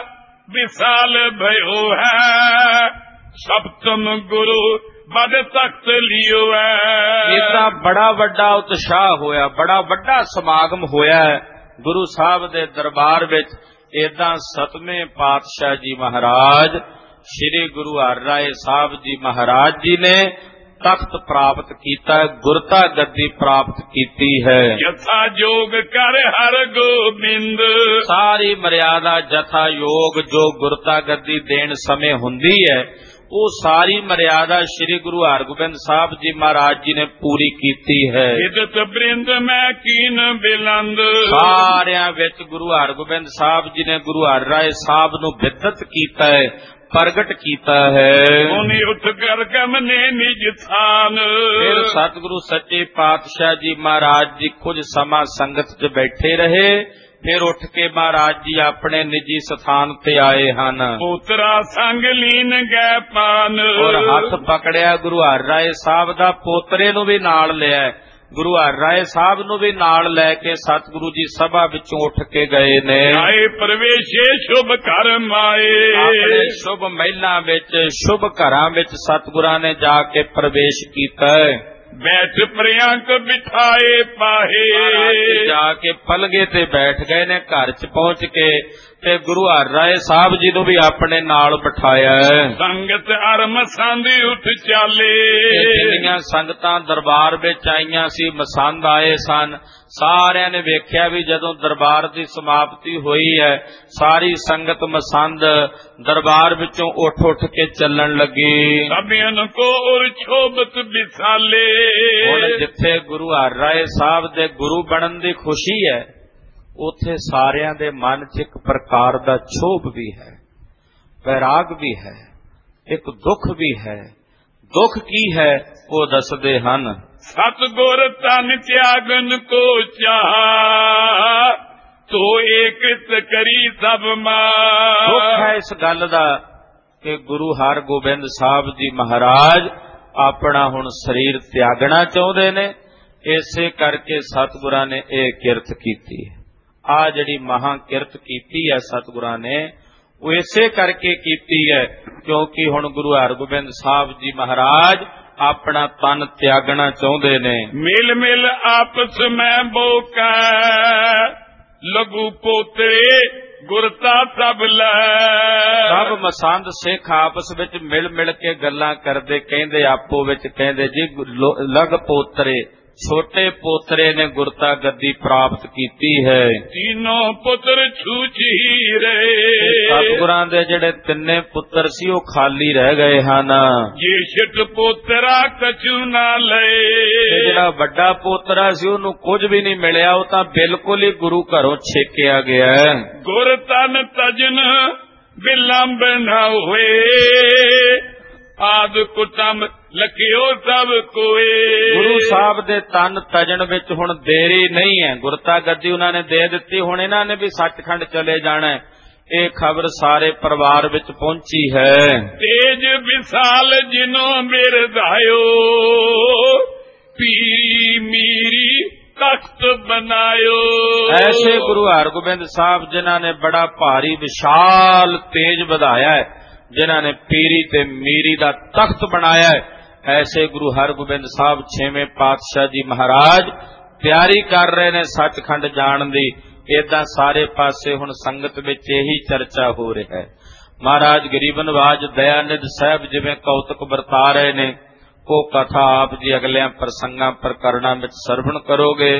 A: ਵਿਸਾਲ ਭਇਓ ਹੈ, ਸਪਤਮ ਗੁਰੂ ਬਦ ਤਖਤ ਲਿਓ ਹੈ।
B: ਇਦਾਂ ਬੜਾ ਵੱਡਾ ਉਤਸ਼ਾਹ ਹੋਇਆ, ਬੜਾ ਵੱਡਾ ਸਮਾਗਮ ਹੋਇਆ ਗੁਰੂ ਸਾਹਿਬ ਦੇ ਦਰਬਾਰ ਵਿੱਚ। ਇਦਾਂ ਸਤਵੇਂ ਪਾਤਸ਼ਾਹ ਜੀ ਮਹਾਰਾਜ ਸ੍ਰੀ ਗੁਰੂ ਹਰਿਰਾਏ ਸਾਹਿਬ ਜੀ ਮਹਾਰਾਜ ਜੀ ਨੇ ਤਖਤ ਪ੍ਰਾਪਤ ਕੀਤਾ, ਗੁਰਤਾ ਗੱਦੀ ਪ੍ਰਾਪਤ ਕੀਤੀ ਹੈ।
A: ਜਥਾ ਜੋਗ ਕਰ ਹਰ ਗੋਬਿੰਦ,
B: ਸਾਰੀ ਮਰਿਆਦਾ ਜਥਾ ਯੋਗ ਜੋ ਗੁਰਤਾ ਗੱਦੀ ਦੇਣ ਸਮੇਂ ਹੁੰਦੀ ਹੈ, ਉਹ ਸਾਰੀ ਮਰਿਆਦਾ ਸ੍ਰੀ ਗੁਰੂ ਹਰਗੋਬਿੰਦ ਸਾਹਿਬ ਜੀ ਮਹਾਰਾਜ ਜੀ ਨੇ ਪੂਰੀ ਕੀਤੀ ਹੈ।
A: ਇਦਤ ਬ੍ਰਿੰਦ ਮੈਂ ਕੀਨ ਬਿਲੰਦ,
B: ਸਾਰਿਆਂ ਵਿੱਚ ਗੁਰੂ ਹਰਗੋਬਿੰਦ ਸਾਹਿਬ ਜੀ ਨੇ ਗੁਰੂ ਹਰਿਰਾਏ ਸਾਹਿਬ ਨੂੰ ਬਿਦਤ ਕੀਤਾ ਹੈ, ਪ੍ਰਗਟ ਕੀਤਾ ਹੈ।
A: ਉਹਨੇ ਉੱਠ ਕਰ ਕਮਨੇ ਨਿਜ ਥਾਨ,
B: ਫਿਰ ਸਤਿਗੁਰੂ ਸੱਚੇ ਪਾਤਸ਼ਾਹ ਜੀ ਮਹਾਰਾਜ ਜੀ ਕੁਝ ਸਮਾਂ ਸੰਗਤ 'ਚ ਬੈਠੇ ਰਹੇ, ਫਿਰ ਉੱਠ ਕੇ ਮਹਾਰਾਜ ਜੀ ਆਪਣੇ ਨਿੱਜੀ ਸਥਾਨ ਤੇ ਆਏ ਹਨ।
A: ਪੋਤਰਾ ਸੰਗ ਲੀਨ ਗਏ ਪਾਨ,
B: ਔਰ ਹੱਥ ਪਕੜਿਆ ਗੁਰੂ ਹਰਿਰਾਏ ਸਾਹਿਬ ਦਾ, ਪੋਤਰੇ ਨੂੰ ਵੀ ਨਾਲ ਲਿਆ, ਗੁਰੂ ਹਰਿਰਾਏ ਸਾਹਿਬ ਨੂੰ ਵੀ ਨਾਲ ਲੈ ਕੇ ਸਤਿਗੁਰੂ ਜੀ ਸਭਾ ਵਿੱਚੋਂ ਉੱਠ ਕੇ ਗਏ ਨੇ।
A: ਆਏ ਪ੍ਰਵੇਸ਼ੇ ਸ਼ੁਭ ਘਰ ਮਾਏ,
B: ਆਪਣੇ ਸ਼ੁਭ ਮਹਿਲਾਂ ਵਿੱਚ ਸ਼ੁਭ ਘਰਾਂ ਵਿੱਚ ਸਤਿਗੁਰਾਂ ਨੇ ਜਾ ਕੇ ਪ੍ਰਵੇਸ਼ ਕੀਤਾ।
A: ਬੈਠ ਪ੍ਰਿਆੰਕ ਬਿਠਾਏ ਪਾਹੇ,
B: ਜਾ ਕੇ ਪਲਗੇ ਤੇ ਬੈਠ ਗਏ ਨੇ ਘਰ 'ਚ ਪਹੁੰਚ ਕੇ, ਤੇ ਗੁਰੂ ਹਰਿਰਾਏ ਸਾਹਿਬ ਜੀ ਨੂੰ ਵੀ ਆਪਣੇ ਨਾਲ ਬਿਠਾਇਆ।
A: ਸੰਗਤ ਅਰਮ ਸੰਧੀ ਉੱਠ ਚਾਲੇ,
B: ਜਿੰਨੀਆਂ ਸੰਗਤਾਂ ਦਰਬਾਰ ਵਿੱਚ ਆਈਆਂ ਸੀ, ਮਸੰਦ ਆਏ ਸਨ, ਸਾਰਿਆਂ ਨੇ ਵੇਖਿਆ ਵੀ ਜਦੋਂ ਦਰਬਾਰ ਦੀ ਸਮਾਪਤੀ ਹੋਈ ਹੈ, ਸਾਰੀ ਸੰਗਤ ਮਸੰਦ ਦਰਬਾਰ ਵਿੱਚੋਂ ਉੱਠ ਉੱਠ ਕੇ ਚੱਲਣ ਲੱਗੀ।
A: ਸਭਿਆਂ ਕੋ ਉਰ ਛੋਬਤ ਵਿਸਾਲੇ,
B: ਹੁਣ ਜਿੱਥੇ ਗੁਰੂ ਹਰਿਰਾਏ ਸਾਹਿਬ ਦੇ ਗੁਰੂ ਬਣਨ ਦੀ ਖੁਸ਼ੀ ਹੈ, ਉੱਥੇ ਸਾਰਿਆਂ ਦੇ ਮਨ 'ਚ ਇੱਕ ਪ੍ਰਕਾਰ ਦਾ ਛੋਭ ਵੀ ਹੈ, ਵੈਰਾਗ ਵੀ ਹੈ, ਇੱਕ ਦੁੱਖ ਵੀ ਹੈ। ਦੁੱਖ ਕੀ ਹੈ ਉਹ ਦੱਸਦੇ ਹਨ।
A: ਸਤਿਗੁਰ ਤਨ ਤਿਆਗਨ ਕੋ ਚਾਹ, ਤੋ ਏਕਿਤ ਕਰੀ ਸਭ ਮਾਹ।
B: ਦੁੱਖ ਹੈ ਇਸ ਗੱਲ ਦਾ ਕਿ ਗੁਰੂ ਹਰਗੋਬਿੰਦ ਸਾਹਿਬ ਜੀ ਮਹਾਰਾਜ ਆਪਣਾ ਹੁਣ ਸਰੀਰ ਤਿਆਗਣਾ ਚਾਹੁੰਦੇ ਨੇ। ਇਸੇ ਕਰਕੇ ਸਤਿਗੁਰਾਂ ਨੇ ਇਹ ਕਿਰਤ ਕੀਤੀ ਹੈ। ਆ ਜਿਹੜੀ ਮਹਾਂ ਕਿਰਤ ਕੀਤੀ ਹੈ ਸਤਿਗੁਰਾਂ ਨੇ, ਉਹ ਇਸੇ ਕਰਕੇ ਕੀਤੀ ਹੈ ਕਿਉਂਕਿ ਹੁਣ ਗੁਰੂ ਹਰਗੋਬਿੰਦ ਸਾਹਿਬ ਜੀ ਮਹਾਰਾਜ ਆਪਣਾ ਤਨ ਤਿਆਗਣਾ ਚਾਹੁੰਦੇ ਨੇ।
A: ਮਿਲ ਮਿਲ ਆਪਸ ਮੈਂ ਬੋਕੈ ਲਘੂ ਪੋਤਰੇ ਗੁਰਤਾ ਸਭ ਲੈ।
B: ਸਭ ਮਸੰਦ ਸਿੱਖ ਆਪਸ ਵਿੱਚ ਮਿਲ ਮਿਲ ਕੇ ਗੱਲਾਂ ਕਰਦੇ, ਕਹਿੰਦੇ ਆਪੋ ਵਿੱਚ, ਕਹਿੰਦੇ ਜੀ ਲਗ ਪੋਤਰੇ, ਛੋਟੇ ਪੋਤਰੇ ਨੇ ਗੁਰਤਾ ਗੱਦੀ ਪ੍ਰਾਪਤ ਕੀਤੀ ਹੈ।
A: ਤੀਨੋਂ ਪੁੱਤਰ ਛੂਚ ਹੀ ਰਹੇ।
B: ਸਤਿਗੁਰਾਂ ਦੇ ਜਿਹੜੇ ਤਿੰਨੇ ਪੁੱਤਰ ਸੀ ਉਹ ਖਾਲੀ ਰਹਿ ਗਏ ਹਨ।
A: ਜੇ ਛਿਟ ਪੋਤਰਾ ਕਛੂ ਨਾ ਲਏ।
B: ਜਿਹੜਾ ਵੱਡਾ ਪੋਤਰਾ ਸੀ ਉਹਨੂੰ ਕੁਝ ਵੀ ਨਹੀਂ ਮਿਲਿਆ, ਉਹ ਤਾਂ ਬਿਲਕੁਲ ਹੀ ਗੁਰੂ ਘਰੋਂ ਛੇਕਿਆ ਗਿਆ।
A: ਗੁਰ ਤਨ ਤਜਨ ਬਿਲੰਬ ਨਾ ਹੋਏ ਆਦ ਕੁਟਮ ਲਖਿਓ ਸਭ ਕੋਏ।
B: ਗੁਰੂ ਸਾਹਿਬ ਦੇ ਤਨ ਤਜਣ ਵਿੱਚ ਹੁਣ ਦੇਰੀ ਨਹੀਂ ਹੈ। ਗੁਰਤਾ ਗੱਦੀ ਉਹਨਾਂ ਨੇ ਦੇ ਦਿੱਤੀ, ਹੁਣ ਇਹਨਾਂ ਨੇ ਵੀ ਸੱਚਖੰਡ ਚਲੇ ਜਾਣਾ। ਇਹ ਖਬਰ ਸਾਰੇ ਪਰਿਵਾਰ ਵਿੱਚ ਪਹੁੰਚੀ ਹੈ।
A: ਤੇਜ ਵਿਸਾਲ ਜਿਨੋਂ ਮਿਰਧਾਇਓ ਪੀ ਮੀਰੀ ਤਖਤ ਬਨਾਇਓ।
B: ਐਸੇ ਗੁਰੂ ਹਰਗੋਬਿੰਦ ਸਾਹਿਬ ਜਿਨ੍ਹਾਂ ਨੇ ਬੜਾ ਭਾਰੀ ਵਿਸ਼ਾਲ ਤੇਜ ਵਧਾਇਆ ਹੈ, ਜਿਨ੍ਹਾਂ ਨੇ ਪੀਰੀ ਤੇ ਮੀਰੀ ਦਾ ਤਖਤ ਬਣਾਇਆ ਹੈ, ਐਸੇ ਗੁਰੂ ਹਰਗੋਬਿੰਦ ਸਾਹਿਬ ਛੇਵੇਂ ਪਾਤਸ਼ਾਹ ਜੀ ਮਹਾਰਾਜ ਤਿਆਰੀ ਕਰ ਰਹੇ ਨੇ ਸੱਚਖੰਡ ਜਾਣ ਦੀ। ਏਦਾਂ ਸਾਰੇ ਪਾਸੇ ਹੁਣ ਸੰਗਤ ਵਿੱਚ ਇਹੀ ਚਰਚਾ ਹੋ ਰਿਹਾ ਹੈ। ਮਹਾਰਾਜ ਗਰੀਬ ਨਵਾਜ ਦਇਆਨੰਦ ਸਾਹਿਬ ਜਿਵੇਂ ਕੌਤਕ ਵਰਤਾ ਰਹੇ ਨੇ, ਉਹ ਕਥਾ ਆਪ ਜੀ ਅਗਲਿਆਂ ਪ੍ਰਸੰਗਾਂ ਪ੍ਰਕਰਣਾਂ ਵਿੱਚ ਸਰਵਣ ਕਰੋਗੇ।